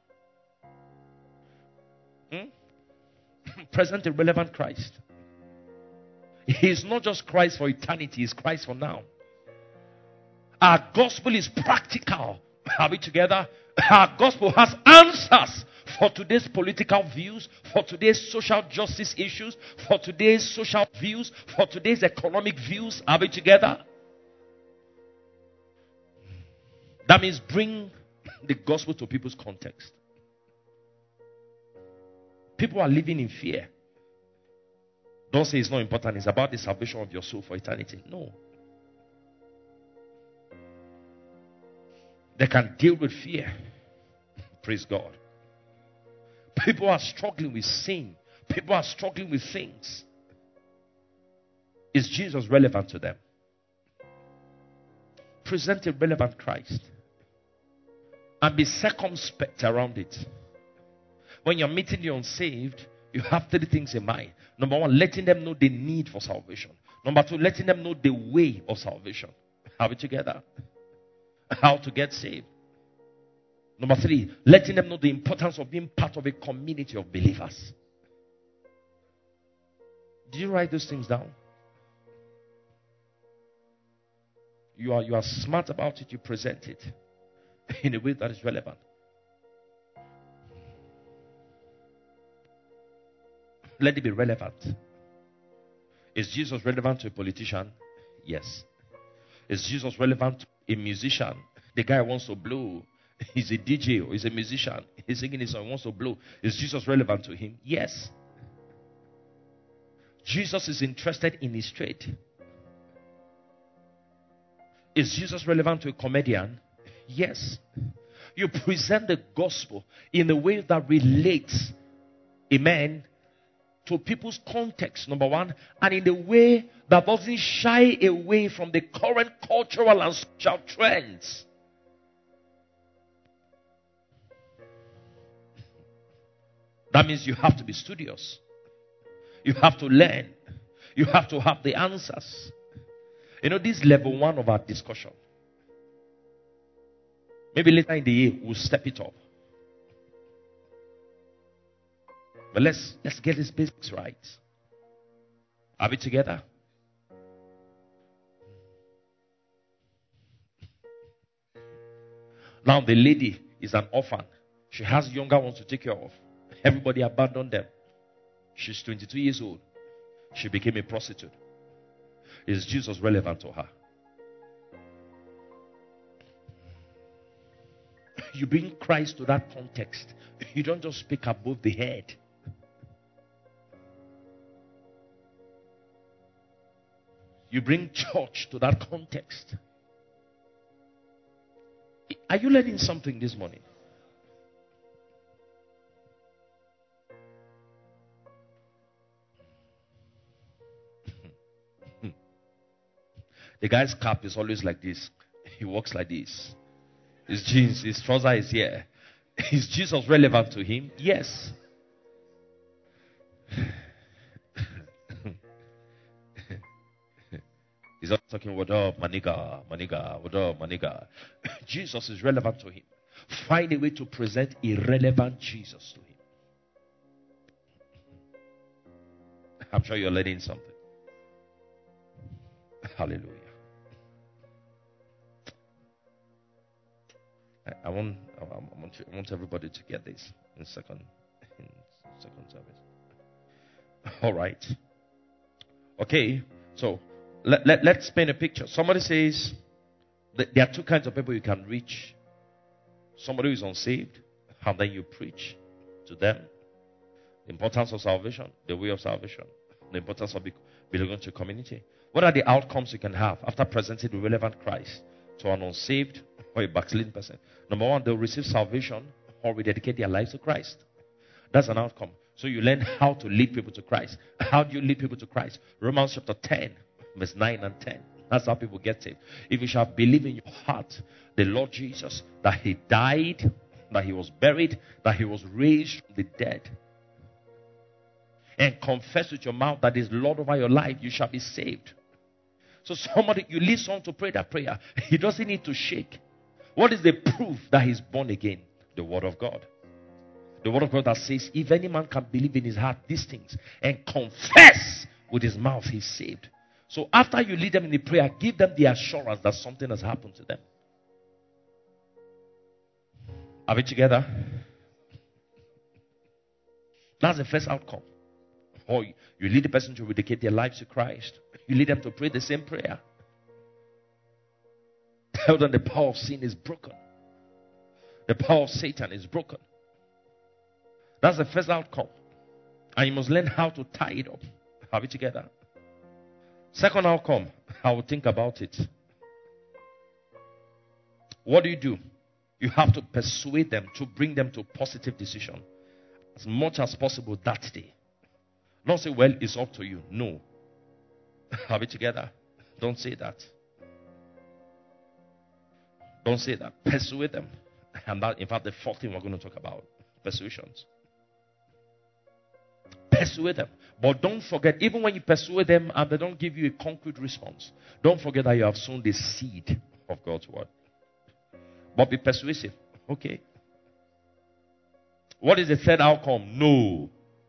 Present a relevant Christ. He is not just Christ for eternity, he is Christ for now. Our gospel is practical. Are we together? Our gospel has answers for today's political views, for today's social justice issues, for today's social views, for today's economic views. Are we together? That means bring the gospel to people's context. People are living in fear. Don't say it's not important. It's about the salvation of your soul for eternity. No. They can deal with fear. Praise God. People are struggling with sin. People are struggling with things. Is Jesus relevant to them? Present a relevant Christ. And be circumspect around it. When you're meeting the unsaved, you have 3 things in mind. Number 1, letting them know the need for salvation. Number 2, letting them know the way of salvation. Are we together? How to get saved. Number 3, letting them know the importance of being part of a community of believers. Did you write those things down? You are smart about it. You present it in a way that is relevant. Let it be relevant. Is Jesus relevant to a politician? Yes. Is Jesus relevant to a musician? The guy wants to blow. He's a DJ or he's a musician. He's singing his song, wants to blow. Is Jesus relevant to him? Yes. Jesus is interested in his trade. Is Jesus relevant to a comedian? Yes. You present the gospel in a way that relates, amen, to people's context, number 1, and in a way that doesn't shy away from the current cultural and social trends. That means you have to be studious. You have to learn. You have to have the answers. You know, this is level 1 of our discussion. Maybe later in the year, we'll step it up. But let's get these basics right. Are we together? Now the lady is an orphan. She has younger ones to take care of. Everybody abandoned them. She's 22 years old. She became a prostitute. Is Jesus relevant to her? You bring Christ to that context. You don't just speak above the head. You bring church to that context. Are you learning something this morning? The guy's cap is always like this. He walks like this. His jeans, his trouser is here. Is Jesus relevant to him? Yes. He's not talking, what up, maniga, maniga, what up, maniga. Jesus is relevant to him. Find a way to present irrelevant Jesus to him. I'm sure you're learning something. Hallelujah. I want everybody to get this in second service. All right. Okay. So let's paint a picture. Somebody says that there are two kinds of people you can reach. Somebody who is unsaved, and then you preach to them the importance of salvation, the way of salvation, the importance of belonging to a community. What are the outcomes you can have after presenting the relevant Christ to an unsaved or a backslidden person? Number one, they'll receive salvation or rededicate their lives to Christ. That's an outcome. So you learn how to lead people to Christ. How do you lead people to Christ? Romans chapter 10, verse 9 and 10. That's how people get saved. If you shall believe in your heart the Lord Jesus, that he died, that he was buried, that he was raised from the dead, and confess with your mouth that he is Lord over your life, you shall be saved. So you lead someone to pray that prayer. He doesn't need to shake. What is the proof that he's born again? The word of God. The word of God that says, if any man can believe in his heart these things and confess with his mouth, he's saved. So after you lead them in the prayer, give them the assurance that something has happened to them. Are we together? That's the first outcome. Or you lead the person to rededicate their lives to Christ. You lead them to pray the same prayer. Tell them the power of sin is broken. The power of Satan is broken. That's the first outcome. And you must learn how to tie it up. Are we together? Second outcome, I will think about it. What do? You have to persuade them to bring them to a positive decision as much as possible that day. Don't say, well, it's up to you. No. Are we together? Don't say that. Don't say that. Persuade them. And that, in fact, the fourth thing we're going to talk about. Persuasions. Persuade them. But don't forget, even when you persuade them and they don't give you a concrete response, don't forget that you have sown the seed of God's word. But be persuasive. Okay. What is the third outcome? No.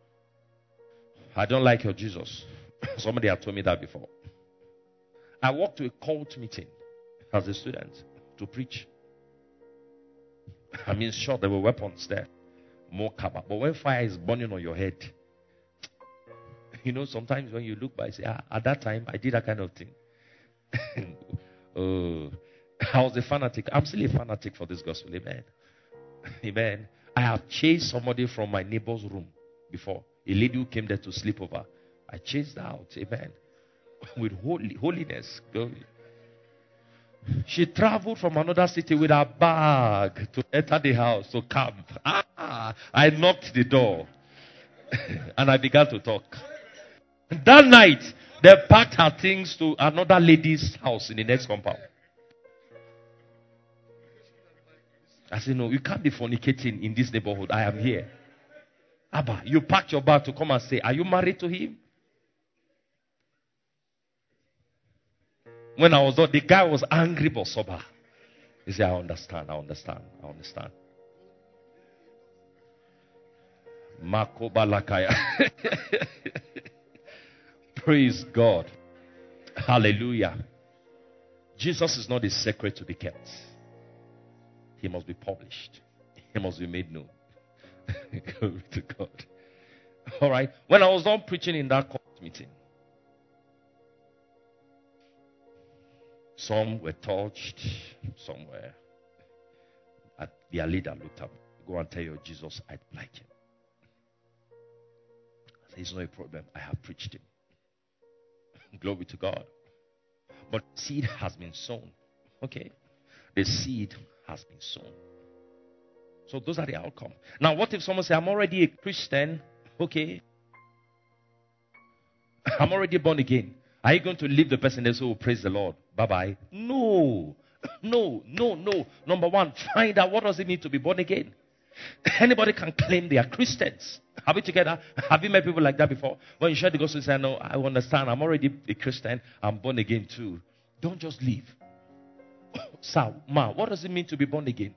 I don't like your Jesus. Somebody had told me that before. I walked to a cult meeting as a student to preach. I mean, sure, there were weapons there. More cover. But when fire is burning on your head, sometimes when you look back, you say, at that time, I did that kind of thing. I was a fanatic. I'm still a fanatic for this gospel. Amen. Amen. I have chased somebody from my neighbor's room before. A lady who came there to sleep over. I chased her out. Amen. With holiness. Glory. She traveled from another city with her bag to enter the house to camp. I knocked the door. And I began to talk. That night, they packed her things to another lady's house in the next compound. I said, no, you can't be fornicating in this neighborhood. I am here. Abba, you packed your bag to come and say, are you married to him? When I was done, the guy was angry but sober. He said, I understand. Marco Balakaya. Praise God. Hallelujah. Jesus is not a secret to be kept. He must be published. He must be made known. Glory to God. All right. When I was done preaching in that court meeting, some were touched, some were. Their leader looked up. Go and tell your Jesus I like him. I said, it's not a problem. I have preached him. Glory to God. But seed has been sown. Okay. The seed has been sown. So those are the outcomes. Now, what if someone says, I'm already a Christian? Okay. I'm already born again. Are you going to leave the person and say, oh, praise the Lord? Bye-bye. No. Number one, find out what does it mean to be born again. Anybody can claim they are Christians. Have we together? Have you met people like that before? When you share the gospel, you say, no, I understand. I'm already a Christian. I'm born again too. Don't just leave. Sir, ma, what does it mean to be born again?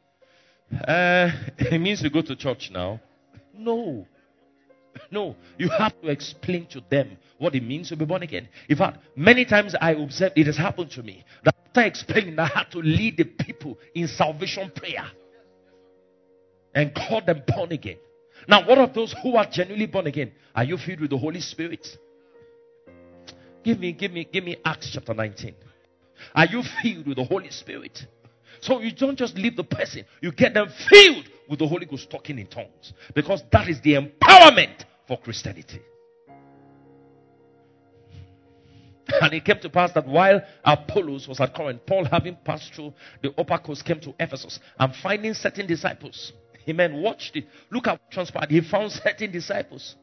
It means you go to church now. No. No. You have to explain to them what it means to be born again. In fact, many times I observe it has happened to me that after explaining, I had to lead the people in salvation prayer and call them born again. Now, what of those who are genuinely born again? Are you filled with the Holy Spirit? Give me Acts chapter 19. Are you filled with the Holy Spirit? So you don't just leave the person, you get them filled with the Holy Ghost talking in tongues. Because that is the empowerment for Christianity. And it came to pass that while Apollos was at Corinth, Paul, having passed through the upper coast, came to Ephesus and finding certain disciples. Amen. Watched it. Look at what transpired. He found certain disciples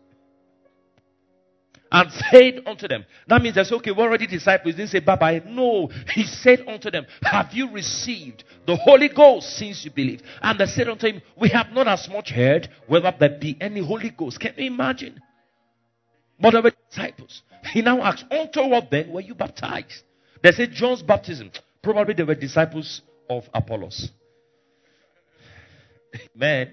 and said unto them. That means that's okay, we're already disciples. He didn't say bye-bye. No. He said unto them, have you received the Holy Ghost since you believed? And they said unto him, we have not as much heard whether there be any Holy Ghost. Can you imagine? But they were disciples. He now asks, unto what then were you baptized? They said John's baptism. Probably they were disciples of Apollos. Man.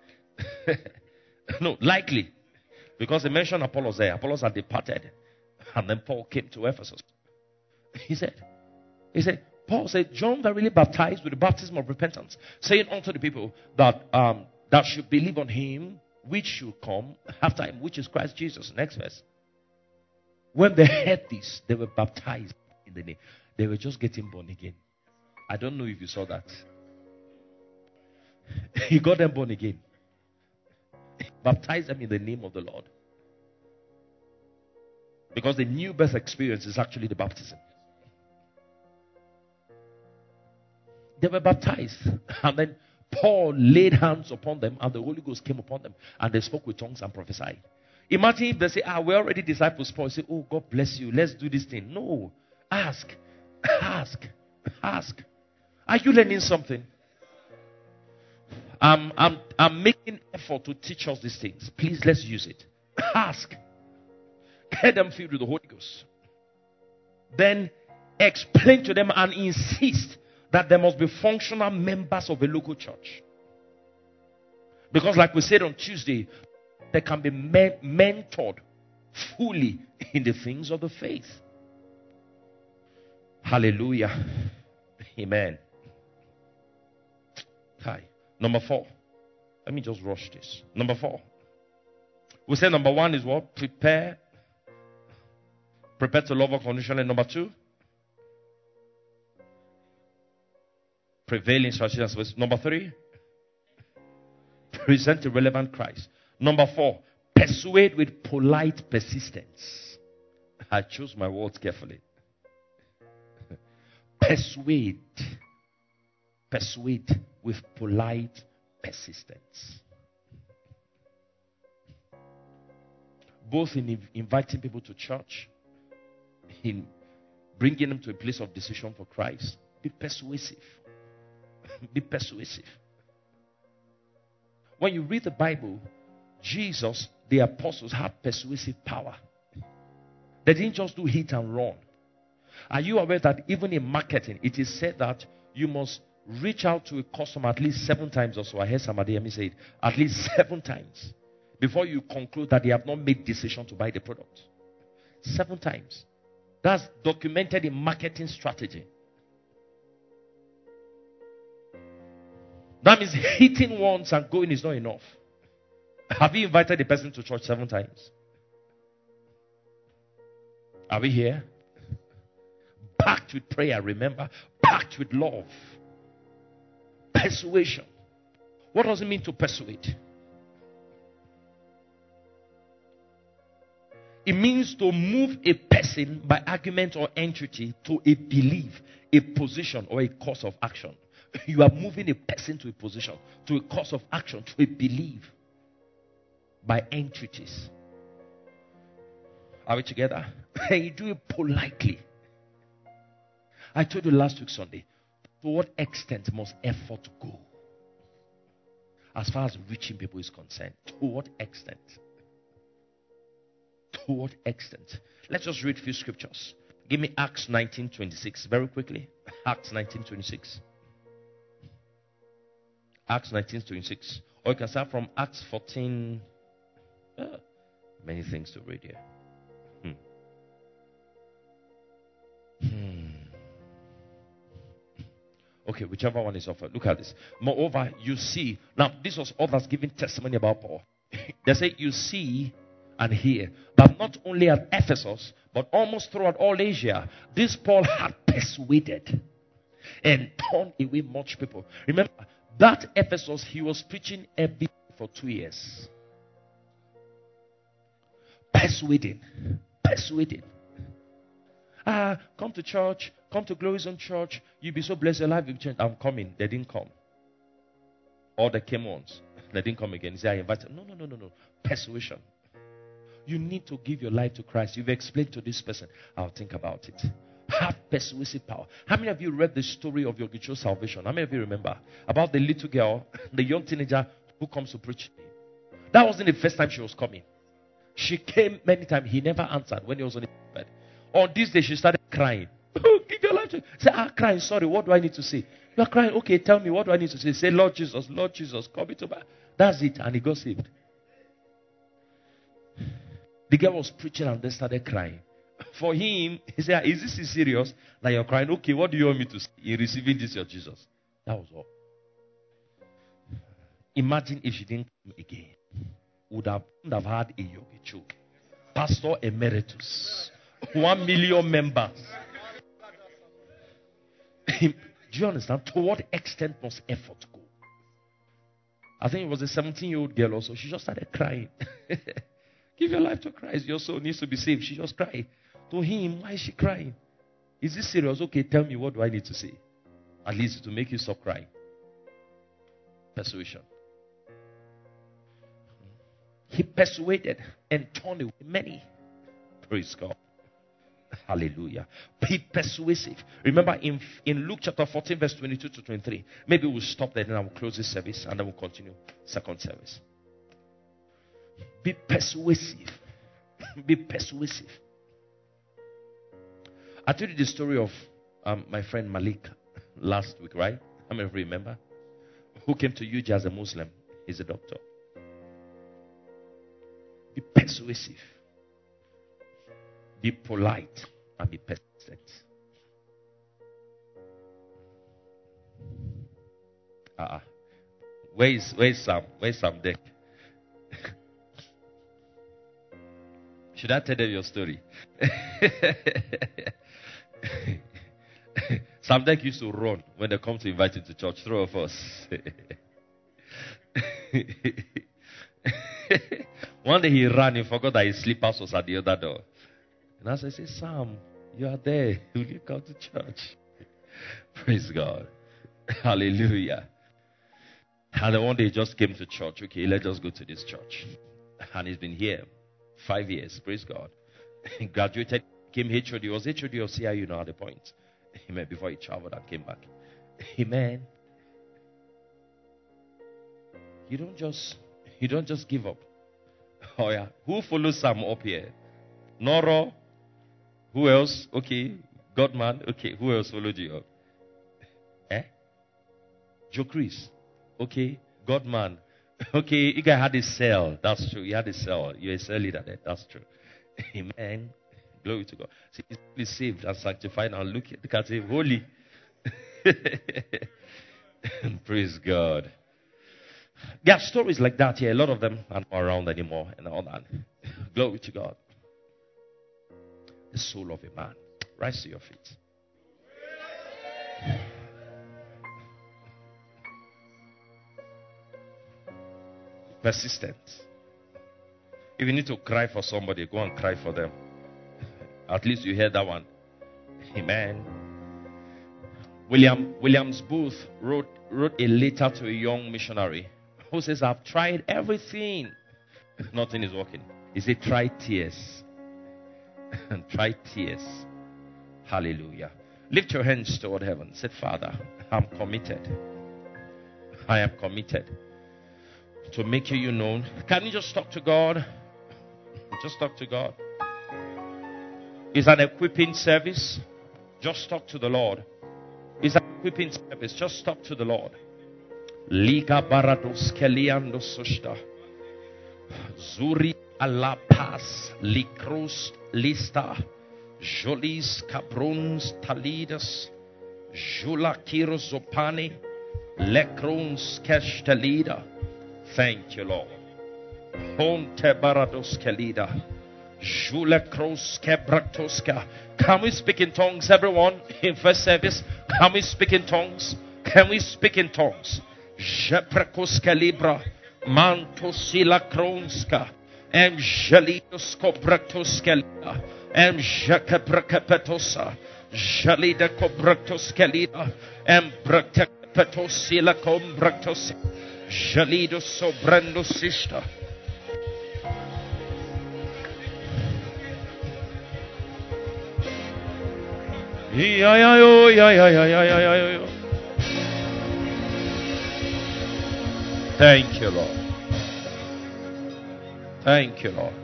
No, likely. Because they mentioned Apollos there. Apollos had departed. And then Paul came to Ephesus. He said, Paul said, John verily baptized with the baptism of repentance, saying unto the people that that should believe on him which should come after him, which is Christ Jesus. Next verse. When they heard this, they were baptized in the name. They were just getting born again. I don't know if you saw that. He got them born again. He baptized them in the name of the Lord. Because the new birth experience is actually the baptism. They were baptized. And then Paul laid hands upon them and the Holy Ghost came upon them. And they spoke with tongues and prophesied. Imagine if they say, we're already disciples. Paul say, oh, God bless you. Let's do this thing. No. Ask. Are you learning something? I'm making effort to teach us these things. Please, let's use it. Ask. Get them filled with the Holy Ghost. Then explain to them and insist that there must be functional members of a local church. Because like we said on Tuesday, they can be mentored fully in the things of the faith. Hallelujah. Amen. Hi. Number 4. Let me just rush this. Number 4. We say number 1 is what? Prepare to love unconditionally. Number 2, prevail in strategy and service. Number 3, present a relevant Christ. Number 4, persuade with polite persistence. I choose my words carefully. Persuade with polite persistence. Both in inviting people to church, in bringing them to a place of decision for Christ. Be persuasive. Be persuasive. When you read the Bible, Jesus, the apostles had persuasive power. They didn't just do hit and run. Are you aware that even in marketing, it is said that you must reach out to a customer at least 7 times or so? I heard somebody hear me say it. At least 7 times. Before you conclude that they have not made decision to buy the product. 7 times. That's documented in marketing strategy. That means hitting once and going is not enough. Have you invited the person to church 7 times? Are we here? Packed with prayer, remember? Packed with love. Persuasion. What does it mean to persuade? It means to move a person by argument or entreaty to a belief, a position, or a course of action. You are moving a person to a position, to a course of action, to a belief by entreaties. Are we together? And you do it politely. I told you last week Sunday, to what extent must effort go? as far as reaching people is concerned. To what extent? To what extent? Let's just read a few scriptures. Give me Acts 19:26 very quickly. Acts 19:26. Acts 19:26. Or you can start from Acts 14. Many things to read here. Okay, whichever one is offered. Look at this. Moreover, you see. Now, this was others giving testimony about Paul. They say, you see and hear that not only at Ephesus, but almost throughout all Asia, this Paul had persuaded and turned away much people. Remember, that Ephesus, he was preaching every day for 2 years. Persuading. Come to church, come to Glory Zone Church. You'll be so blessed, your life will change. I'm coming. They didn't come. Or they came once. They didn't come again. He said, I invited them. No. Persuasion. You need to give your life to Christ. You've explained to this person, I'll think about it. Have persuasive power. How many of you read the story of your Gicho salvation? How many of you remember about the little girl, the young teenager who comes to preach? That wasn't the first time she was coming. She came many times. He never answered when he was on his bed. On this day, she started crying. Give your life to. Say, crying. Sorry, what do I need to say? You are crying. Okay, tell me, what do I need to say? Say, Lord Jesus, come into my. That's it. And he got saved. The girl was preaching and then started crying. For him, he said, is this serious? Now you're crying. Okay, what do you want me to say in receiving this, your Jesus? That was all. Imagine if she didn't come again. Would have had a Yogicho. Pastor Emeritus. 1 million members. Do you understand? To what extent must effort go? I think it was a 17-year-old girl also. She just started crying. Give your life to Christ. Your soul needs to be saved. She just cried. To him, why is she crying? Is this serious? Okay, tell me, what do I need to say? At least to make you stop crying. Persuasion. He persuaded and turned away many. Praise God. Hallelujah. Be persuasive. Remember in Luke chapter 14 verse 22 to 23. Maybe we'll stop there and I will close this service and then we'll continue second service. Be persuasive. Be persuasive. I told you the story of my friend Malik last week, right? How many of you remember? Who came to UJ as a Muslim. He's a doctor. Be persuasive. Be polite and be persistent. Where's Sam? Where's Sam Deck? Should I tell them your story? Sam Deck used to run when they come to invite him to church. 3 of us. One day he ran, he forgot that his slippers was at the other door. And as I said, Sam, you are there. Will you come to church? Praise God. Hallelujah. And then one day he just came to church. Okay, let's just go to this church. And he's been here 5 years. Praise God. He graduated, came HOD. He was HOD of CIU now at the point. Amen. Before he traveled and came back. Amen. You don't just give up. Oh yeah. Who follows Sam up here? Noro. Who else? Okay. Godman. Okay. Who else followed you up? Joe Chris. Okay. Godman. Okay. You guys had a cell. That's true. You had a cell. You're a cell leader there. That's true. Amen. Glory to God. See, he's saved and sanctified. Now look at him. Holy. Praise God. There are stories like that here. A lot of them aren't around anymore and all that. Glory to God. The soul of a man. Rise to your feet. Persistent. If you need to cry for somebody, go and cry for them. At least you hear that one. Amen. Williams Booth wrote a letter to a young missionary who says, I've tried everything. Nothing is working. He said, try tears. And try tears. Hallelujah. Lift your hands toward heaven. Say, Father, I'm committed. I am committed. to make you known. Can you just talk to God? Just talk to God. It's an equipping service. Just talk to the Lord. It's an equipping service. Just talk to the Lord. Liga barados keliando sosta. Zuri ala pas likros lista. Jolis cabruns talidas. Jula kiros opani. Lecrons kestelida. Thank you, Lord. Ponte barados kelida. Jula kros kebratoska. Can we speak in tongues, everyone? In first service, can we speak in tongues? Can we speak in tongues? Jeprekos kalibra. Mantosila kronska. Angelitos kobratos kelida. Jekebrekepetosa. Jalida kobratos kelida. Embrekepetosila kombratos. Jalido sobrando sister. Thank you, Lord. Thank you, Lord.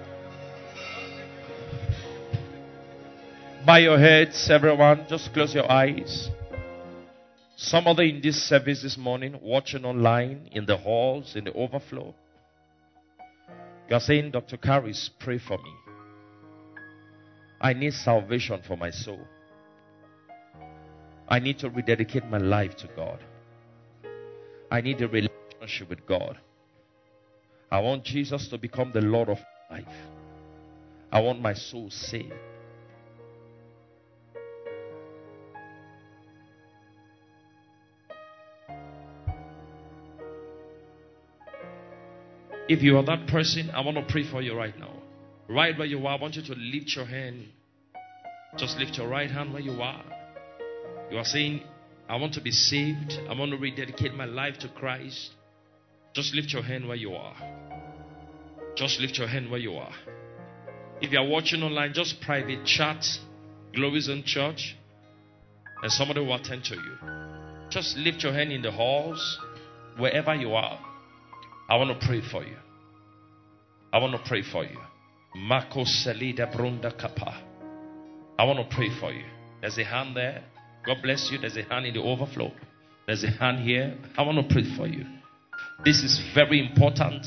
Bow your heads, everyone. Just close your eyes. Some of in this service this morning, watching online, in the halls, in the overflow. You are saying, Dr. Caris, pray for me. I need salvation for my soul. I need to rededicate my life to God. I need a relationship with God. I want Jesus to become the Lord of my life. I want my soul saved. If you are that person, I want to pray for you right now. Right where you are, I want you to lift your hand. Just lift your right hand where you are. You are saying, I want to be saved. I want to rededicate my life to Christ. Just lift your hand where you are. Just lift your hand where you are. If you are watching online, just private chat, Glory Zone Church, and somebody will attend to you. Just lift your hand in the halls, wherever you are. I want to pray for you. I want to pray for you. Mako Selida Brunda Kappa. I want to pray for you. There's a hand there. God bless you. There's a hand in the overflow. There's a hand here. I want to pray for you. This is very important.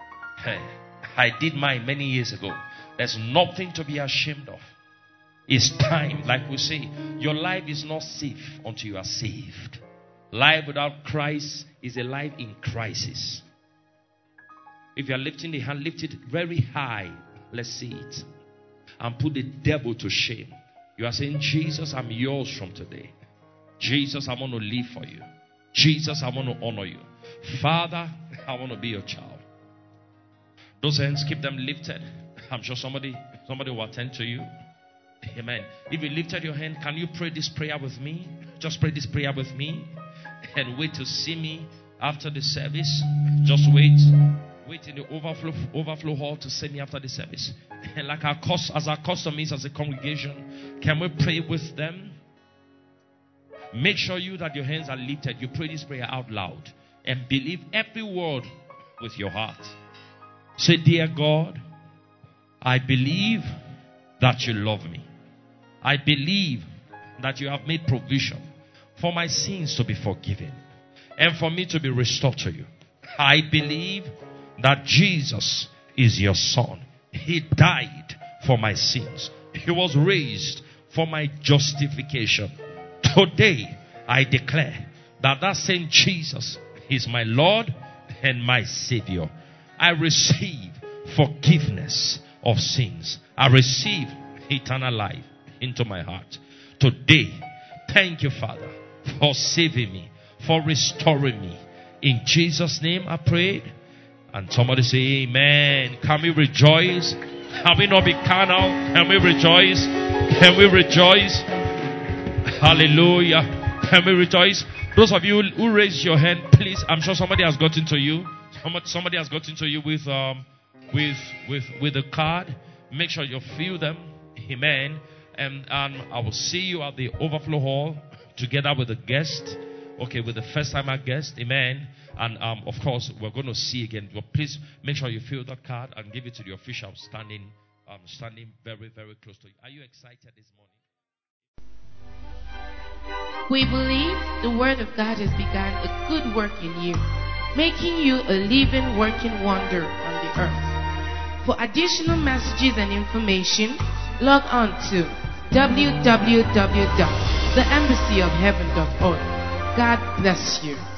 I did mine many years ago. There's nothing to be ashamed of. It's time. Like we say, your life is not safe until you are saved. Life without Christ is a life in crisis. If you are lifting the hand, lift it very high. Let's see it. And put the devil to shame. You are saying, Jesus, I'm yours from today. Jesus, I want to live for you. Jesus, I want to honor you. Father, I want to be your child. Those hands, keep them lifted. I'm sure somebody will attend to you. Amen. If you lifted your hand, can you pray this prayer with me? Just pray this prayer with me. And wait to see me after the service. Just wait. Wait in the overflow hall to see me after the service. And like as our custom is as a congregation, can we pray with them? Make sure that your hands are lifted. You pray this prayer out loud. And believe every word with your heart. Say, dear God, I believe that you love me. I believe that you have made provision for my sins to be forgiven. And for me to be restored to you. I believe that Jesus is your son. He died for my sins. He was raised for my justification. Today, I declare that same Jesus is my Lord and my Savior. I receive forgiveness of sins. I receive eternal life into my heart. Today, thank you, Father, for saving me, for restoring me. In Jesus' name I prayed. And somebody say amen. Can we rejoice? Can we not be carnal? Can we rejoice? Can we rejoice? Hallelujah. Can we rejoice? Those of you who raised your hand, please, I'm sure somebody has gotten to you. Somebody has gotten to you with the card. Make sure you fill them. Amen. And I will see you at the overflow hall together with the guest. Okay, with the first timer guest. Amen. And of course, we're going to see again. But please make sure you fill that card and give it to the official standing very, very close to you. Are you excited this morning? We believe the Word of God has begun a good work in you, making you a living, working wonder on the earth. For additional messages and information, log on to www.theembassyofheaven.org. God bless you.